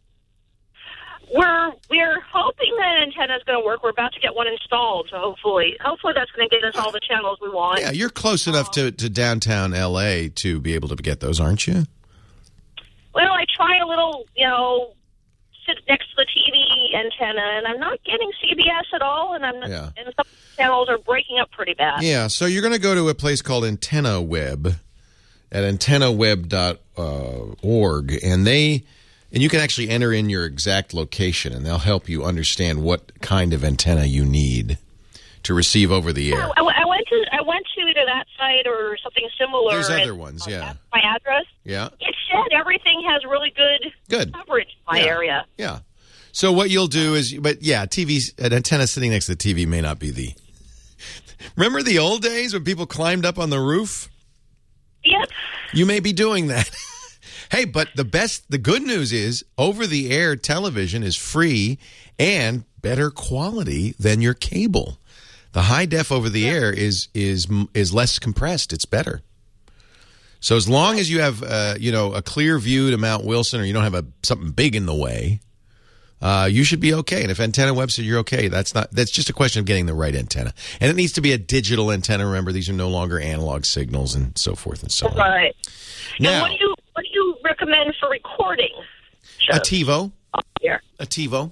We're we're hoping that antenna is going to work. We're about to get one installed, so hopefully, hopefully that's going to get us all the channels we want. Yeah, you're close enough to, to downtown L A to be able to get those, aren't you? Well, I try a little, you know, sit next to the T V antenna, and I'm not getting C B S at all, and I'm not, yeah. and some channels are breaking up pretty bad. Yeah, so you're going to go to a place called Antenna Web at antenna web dot org, and they. And you can actually enter in your exact location, and they'll help you understand what kind of antenna you need to receive over the air. Yeah, I, I went to I went to either that site or something similar. There's other and, ones, uh, yeah. My address. Yeah. It said everything has really good, good. coverage in my yeah. area. Yeah. So what you'll do is, but yeah, T V, an antenna sitting next to the T V may not be the. Remember the old days when people climbed up on the roof? Yep. You may be doing that. Hey, but the best, the good news is over-the-air television is free and better quality than your cable. The high def over-the-air is is is less compressed. It's better. So as long as you have, uh, you know, a clear view to Mount Wilson, or you don't have a something big in the way, uh, you should be okay. And if Antenna Web said you're okay, that's not. That's just a question of getting the right antenna. And it needs to be a digital antenna. Remember, these are no longer analog signals and so forth and so on. Right. Now, now what do you what do you recommend for recording shows? A TiVo. Oh, here. A TiVo.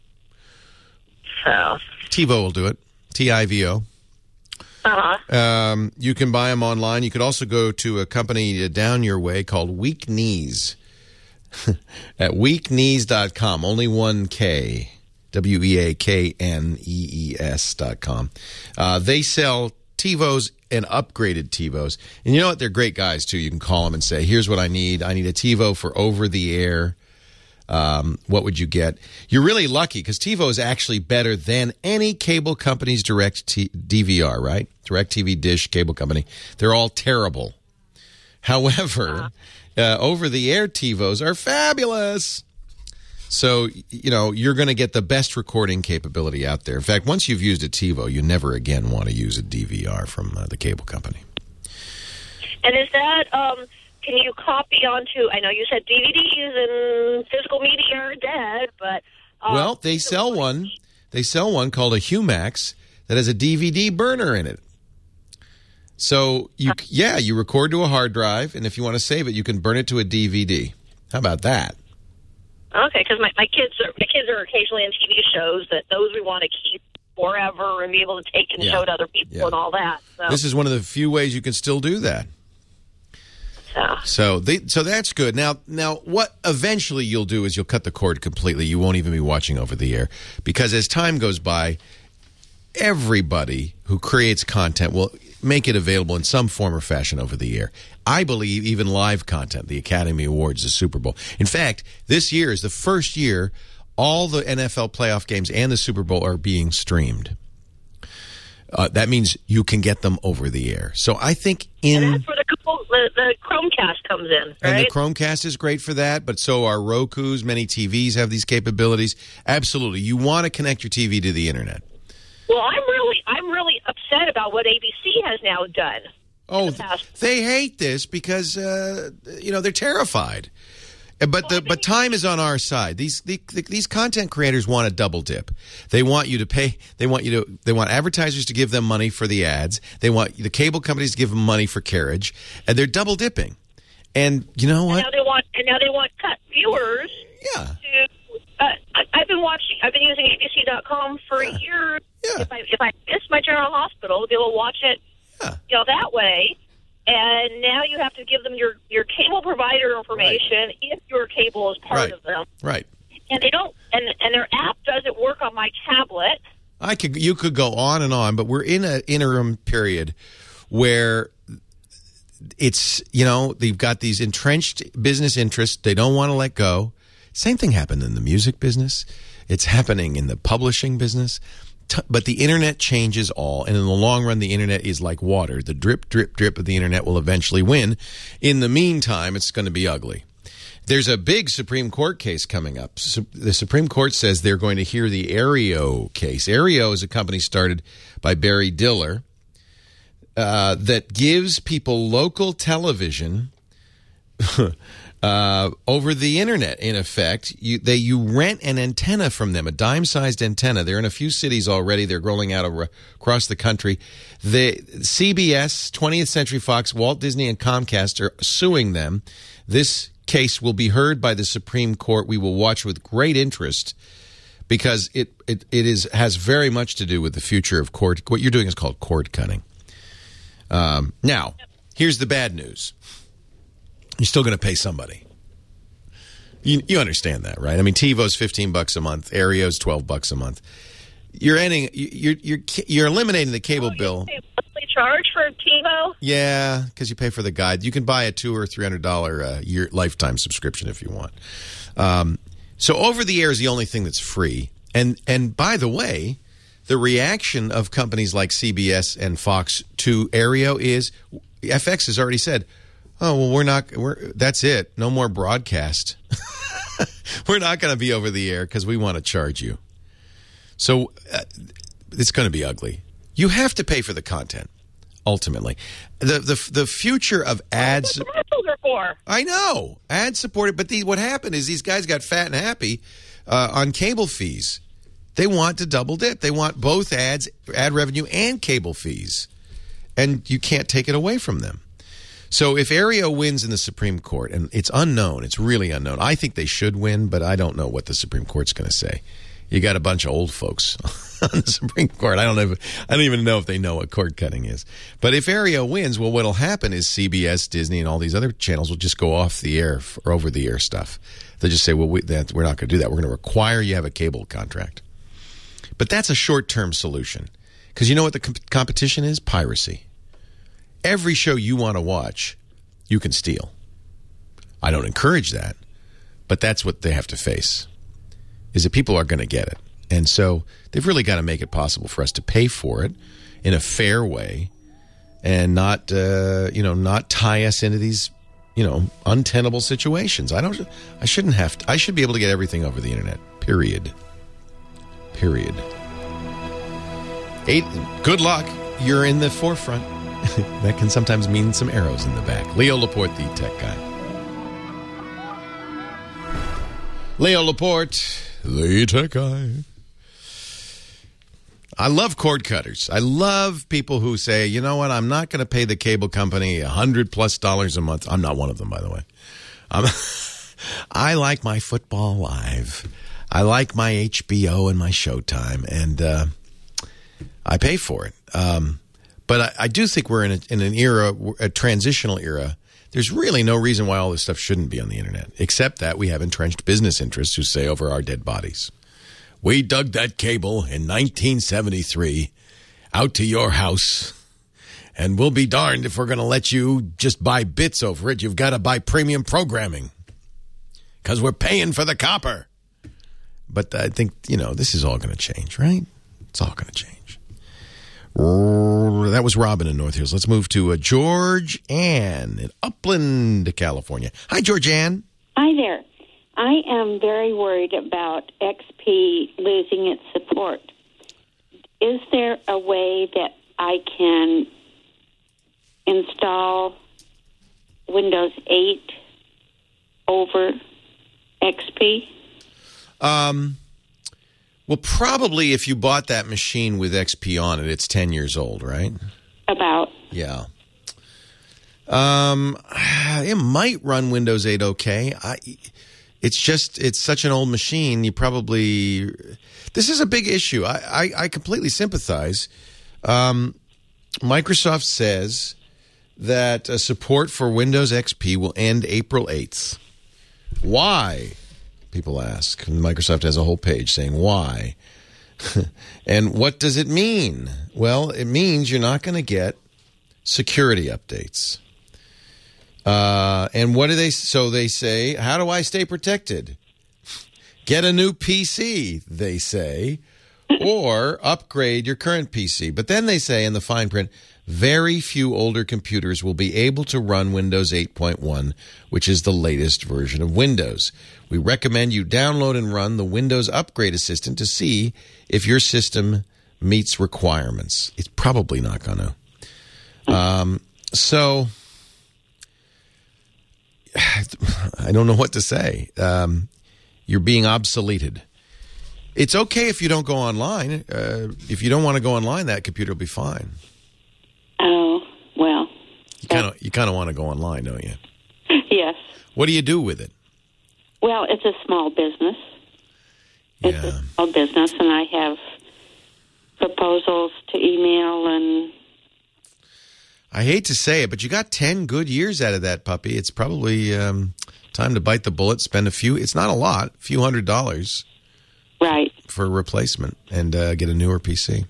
So. TiVo will do it. T I V O. Uh-huh. Um, you can buy them online. You could also go to a company down your way called Weak Knees. at weak knees dot com. Only one K. W E A K N E E S dot com. Uh, they sell TiVos and upgraded TiVos. And you know what? They're great guys, too. You can call them and say, here's what I need. I need a TiVo for over-the-air. Um, what would you get? You're really lucky because TiVo is actually better than any cable company's direct t- D V R, right? DirecTV, Dish, cable company. They're all terrible. However, uh, over-the-air TiVos are fabulous. So, you know, you're going to get the best recording capability out there. In fact, once you've used a TiVo, you never again want to use a D V R from uh, the cable company. And is that, um, can you copy onto, I know you said D V Ds and physical media are dead, but... Um, well, they sell one. They sell one called a Humax that has a D V D burner in it. So, you yeah, you record to a hard drive, and if you want to save it, you can burn it to a D V D. How about that? Okay, because my, my kids are my kids are occasionally in T V shows that those we want to keep forever and be able to take and Yeah. show to other people Yeah. and all that. So. This is one of the few ways you can still do that. So, so, they, so that's good. Now, now, what eventually you'll do is you'll cut the cord completely. You won't even be watching over the air because as time goes by, everybody who creates content will make it available in some form or fashion over the air. I believe even live content, the Academy Awards, the Super Bowl. In fact, this year is the first year all the N F L playoff games and the Super Bowl are being streamed. Uh, that means you can get them over the air. So I think in... and that's where the, the, the Chromecast comes in, right? And the Chromecast is great for that, but so are Rokus. Many T Vs have these capabilities. Absolutely. You want to connect your T V to the internet. Well, I'm really, I'm really upset about what A B C has now done. Oh, they hate this because uh, you know they're terrified. But the but time is on our side. These the, these content creators want to double dip. They want you to pay. They want you to. They want advertisers to give them money for the ads. They want the cable companies to give them money for carriage, and they're double dipping. And you know what? And now they want, and now they want cut viewers. Yeah. To, uh, I, I've been watching. I've been using A B C dot com for yeah. years. Yeah. If I if I miss my General Hospital, they will watch it. Yeah. You know, that way. And now you have to give them your, your cable provider information right. if your cable is part right. of them. Right. And they don't. And and their app doesn't work on my tablet. I could. You could go on and on, but we're in an interim period where it's, you know, they've got these entrenched business interests. They don't want to let go. Same thing happened in the music business. It's happening in the publishing business. But the internet changes all, and in the long run, the internet is like water. The drip, drip, drip of the internet will eventually win. In the meantime, it's going to be ugly. There's a big Supreme Court case coming up. The Supreme Court says they're going to hear the Aereo case. Aereo is a company started by Barry Diller uh, that gives people local television Uh, over the internet, in effect. You, they, you rent an antenna from them, a dime-sized antenna. They're in a few cities already. They're rolling out over, across the country. The C B S, twentieth Century Fox, Walt Disney, and Comcast are suing them. This case will be heard by the Supreme Court. We will watch with great interest because it, it, it is has very much to do with the future of cord. What you're doing is called cord cutting. Um, now, here's the bad news. You're still going to pay somebody. You you understand that, right? I mean, TiVo's fifteen bucks a month, Aereo's twelve bucks a month. You're ending. You're you're you're eliminating the cable oh, bill. You pay monthly charge for TiVo? Yeah, because you pay for the guide. You can buy a two or three hundred dollar uh, year lifetime subscription if you want. Um, so over the air is the only thing that's free. And and by the way, the reaction of companies like C B S and Fox to Aereo is F X has already said, oh, well, we're not, we're, that's it. No more broadcast. We're not going to be over the air because we want to charge you. So uh, it's going to be ugly. You have to pay for the content, ultimately. The the the future of ads. That's what commercials are for. I know. Ad supported. But the, what happened is these guys got fat and happy uh, on cable fees. They want to double dip. They want both ads, ad revenue, and cable fees. And you can't take it away from them. So if Aereo wins in the Supreme Court, and it's unknown, it's really unknown. I think they should win, but I don't know what the Supreme Court's going to say. you got a bunch of old folks on the Supreme Court. I don't know. If, I don't even know if they know what cord cutting is. But if Aereo wins, well, what'll happen is C B S, Disney, and all these other channels will just go off the air or over the air stuff. They'll just say, well, we, that, we're not going to do that. We're going to require you have a cable contract. But that's a short-term solution. Because you know what the comp- competition is? Piracy. Every show you want to watch, you can steal. I don't encourage that, but that's what they have to face, is that people are going to get it. And so they've really got to make it possible for us to pay for it in a fair way and not, uh, you know, not tie us into these, you know, untenable situations. I don't, I shouldn't have to, I should be able to get everything over the internet, period. Period. Eight, good luck. You're in the forefront. That can sometimes mean some arrows in the back. Leo Laporte, the tech guy. Leo Laporte, the tech guy. I love cord cutters. I love people who say, you know what, I'm not going to pay the cable company a hundred plus dollars a month. I'm not one of them, by the way. Um, I like my football live. I like my H B O and my Showtime, and uh, I pay for it. Um, but I, I do think we're in, a, in an era, a transitional era. There's really no reason why all this stuff shouldn't be on the internet, except that we have entrenched business interests who say over our dead bodies, we dug that cable in nineteen seventy-three out to your house, and we'll be darned if we're going to let you just buy bits over it. You've got to buy premium programming because we're paying for the copper. But I think, you know, this is all going to change, right? It's all going to change. That was Robin in North Hills. Let's move to uh, George Ann in Upland, California. Hi, George Ann. Hi there. I am very worried about X P losing its support. Is there a way that I can install Windows eight over X P? Um... Well, probably if you bought that machine with X P on it, it's ten years old, right? About. Yeah. Um, it might run Windows eight okay. I, it's just, it's such an old machine, you probably... This is a big issue. I, I, I completely sympathize. Um, Microsoft says that uh, support for Windows X P will end April eighth. Why? People ask. Microsoft has a whole page saying why. And what does it mean? Well, it means you're not going to get security updates. Uh, and what do they, so they say, how do I stay protected? Get a new P C, they say, or upgrade your current P C. But then they say in the fine print, very few older computers will be able to run Windows eight point one, which is the latest version of Windows. We recommend you download and run the Windows Upgrade Assistant to see if your system meets requirements. It's probably not going to. Um, so, I don't know what to say. Um, you're being obsoleted. It's okay if you don't go online. Uh, if you don't want to go online, that computer will be fine. Oh, well. You kind of you kind of want to go online, don't you? Yes. What do you do with it? Well, it's a small business. It's yeah. a small business, and I have proposals to email and... I hate to say it, but you got ten good years out of that puppy. It's probably um, time to bite the bullet, spend a few... It's not a lot, a few hundred dollars. Right. For a replacement and uh, get a newer P C.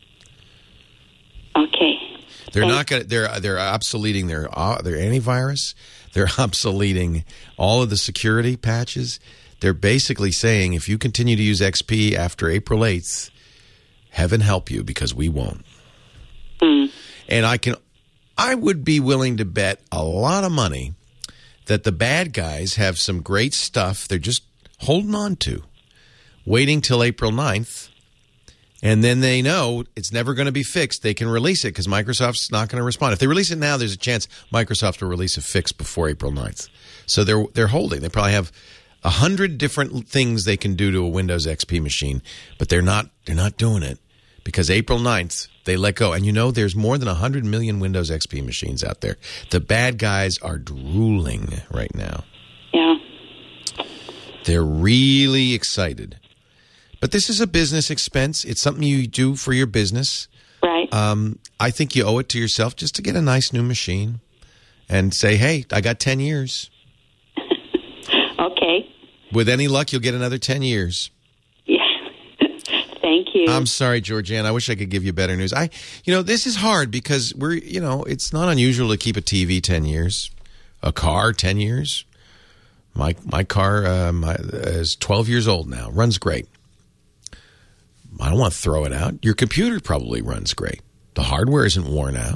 Okay. They're not going. They're they're obsoleting their uh, their antivirus. They're obsoleting all of the security patches. They're basically saying if you continue to use X P after April eighth, heaven help you because we won't. Mm. And I can, I would be willing to bet a lot of money that the bad guys have some great stuff they're just holding on to, waiting till April ninth. And then they know it's never going to be fixed. They can release it because Microsoft's not going to respond. If they release it now, there's a chance Microsoft will release a fix before April ninth. So they're they're holding. They probably have a hundred different things they can do to a Windows X P machine, but they're not they're not doing it because April ninth they let go. And you know, there's more than a hundred million Windows X P machines out there. The bad guys are drooling right now. Yeah, they're really excited. But this is a business expense. It's something you do for your business. Right. Um, I think you owe it to yourself just to get a nice new machine and say, hey, I got ten years. Okay. With any luck, you'll get another ten years. Yeah. Thank you. I'm sorry, Georgianne. I wish I could give you better news. I, you know, this is hard because we're, you know, it's not unusual to keep a T V ten years, a car ten years. My my car uh, my, is twelve years old now. Runs great. I don't want to throw it out. Your computer probably runs great. The hardware isn't worn out.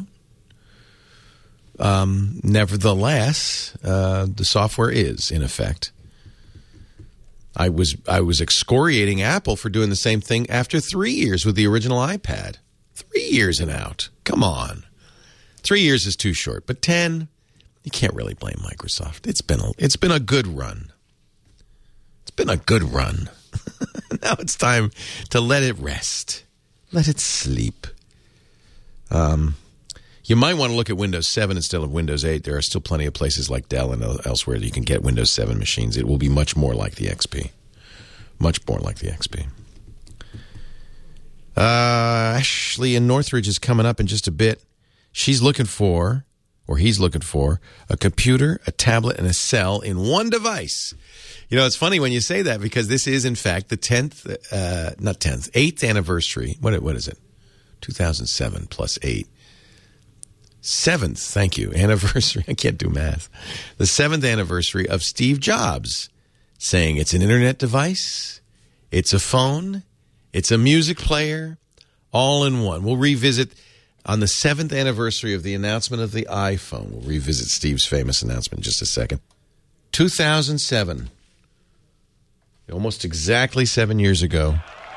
Um, nevertheless, uh, the software is, in effect. I was I was excoriating Apple for doing the same thing after three years with the original iPad. Three years and out. Come on. Three years is too short. But ten, you can't really blame Microsoft. It's been a, it's been a good run. It's been a good run. Now it's time to let it rest. Let it sleep. Um, you might want to look at Windows seven instead of Windows eight. There are still plenty of places like Dell and elsewhere that you can get Windows seven machines. It will be much more like the X P. Much more like the X P. Uh, Ashley in Northridge is coming up in just a bit. She's looking for, or he's looking for, a computer, a tablet, and a cell in one device. You know, it's funny when you say that because this is, in fact, the tenth, uh, not tenth, eighth anniversary. What, what is it? two thousand seven plus eight. Seventh, thank you, anniversary. I can't do math. The seventh anniversary of Steve Jobs saying it's an internet device, it's a phone, it's a music player, all in one. We'll revisit on the seventh anniversary of the announcement of the iPhone. We'll revisit Steve's famous announcement in just a second. two thousand seven. Almost exactly seven years ago,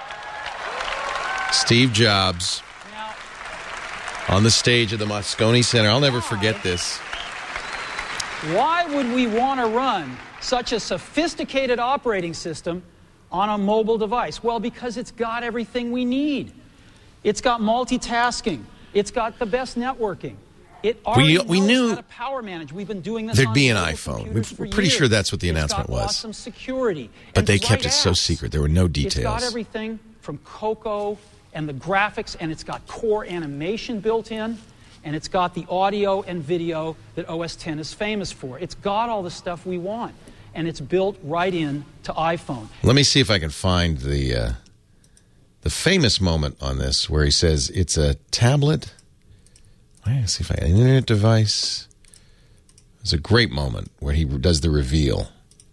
Steve Jobs on the stage of the Moscone Center. I'll never forget this. Why would we want to run such a sophisticated operating system on a mobile device? Well, because it's got everything we need. It's got multitasking. It's got the best networking. It already we we knows knew how to power manage. We've been doing this there'd on be an mobile iPhone. computers We're for pretty years. sure that's what the It's announcement got was. Awesome security. But and they great kept it so apps. secret. There were no It's got details. everything from Coco and the graphics, and it's got core animation built in, and it's got the audio and video that O S ten is famous for. It's got all the stuff we want, and it's built right in to iPhone. Let me see if I can find the uh, the famous moment on this where he says it's a tablet. Let's see if I an internet device. It's a great moment where he does the reveal.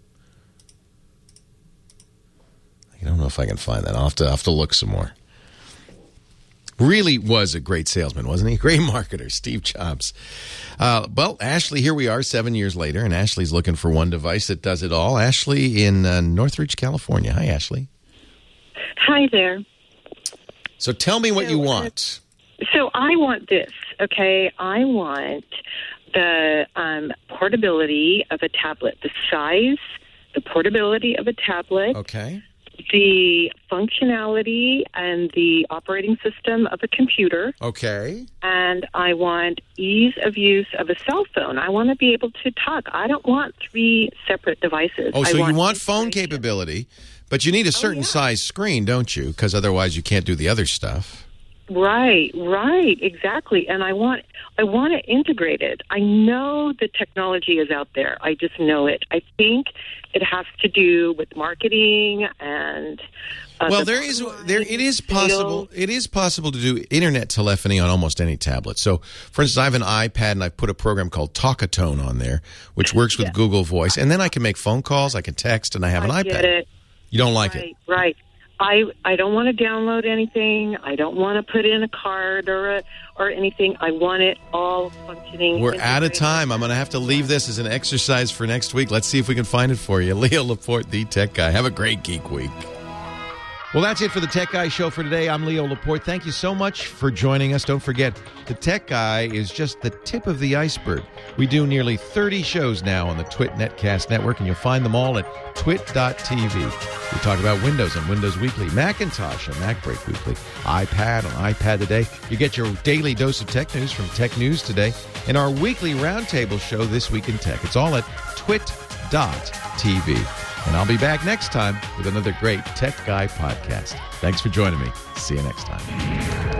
I don't know if I can find that. I'll have to, I'll have to look some more. Really was a great salesman, wasn't he? Great marketer, Steve Jobs. Uh, well, Ashley, here we are seven years later, and Ashley's looking for one device that does it all. Ashley in uh, Northridge, California. Hi, Ashley. Hi there. So tell me what So, you want. So I want this, okay? I want the um, portability of a tablet, the size, the portability of a tablet. Okay. The functionality and the operating system of a computer. Okay. And I want ease of use of a cell phone. I want to be able to talk. I don't want three separate devices. Oh, so I want you want phone capability, but you need a certain size screen, don't you? Because otherwise you can't do the other stuff. Right, right, exactly. And I want I want it integrated. I know the technology is out there. I just know it. I think it has to do with marketing and uh, Well, the there is there it is possible it is possible to do internet telephony on almost any tablet. So, for instance, I have an iPad and I put a program called Talkatone on there, which works with Yeah. Google Voice, and then I can make phone calls, I can text, and I have an I iPad. get it. You don't like right, it? Right. I I don't want to download anything. I don't want to put in a card or a, or anything. I want it all functioning. We're out of time. I'm going to have to leave this as an exercise for next week. Let's see if we can find it for you. Leo Laporte, the Tech Guy. Have a great Geek Week. Well, that's it for the Tech Guy Show for today. I'm Leo Laporte. Thank you so much for joining us. Don't forget, the Tech Guy is just the tip of the iceberg. We do nearly thirty shows now on the Twit Netcast Network, and you'll find them all at twit dot t v. We talk about Windows on Windows Weekly, Macintosh on MacBreak Weekly, iPad on iPad Today. You get your daily dose of tech news from Tech News Today, and our weekly roundtable show, This Week in Tech. It's all at twit dot t v. And I'll be back next time with another great Tech Guy podcast. Thanks for joining me. See you next time.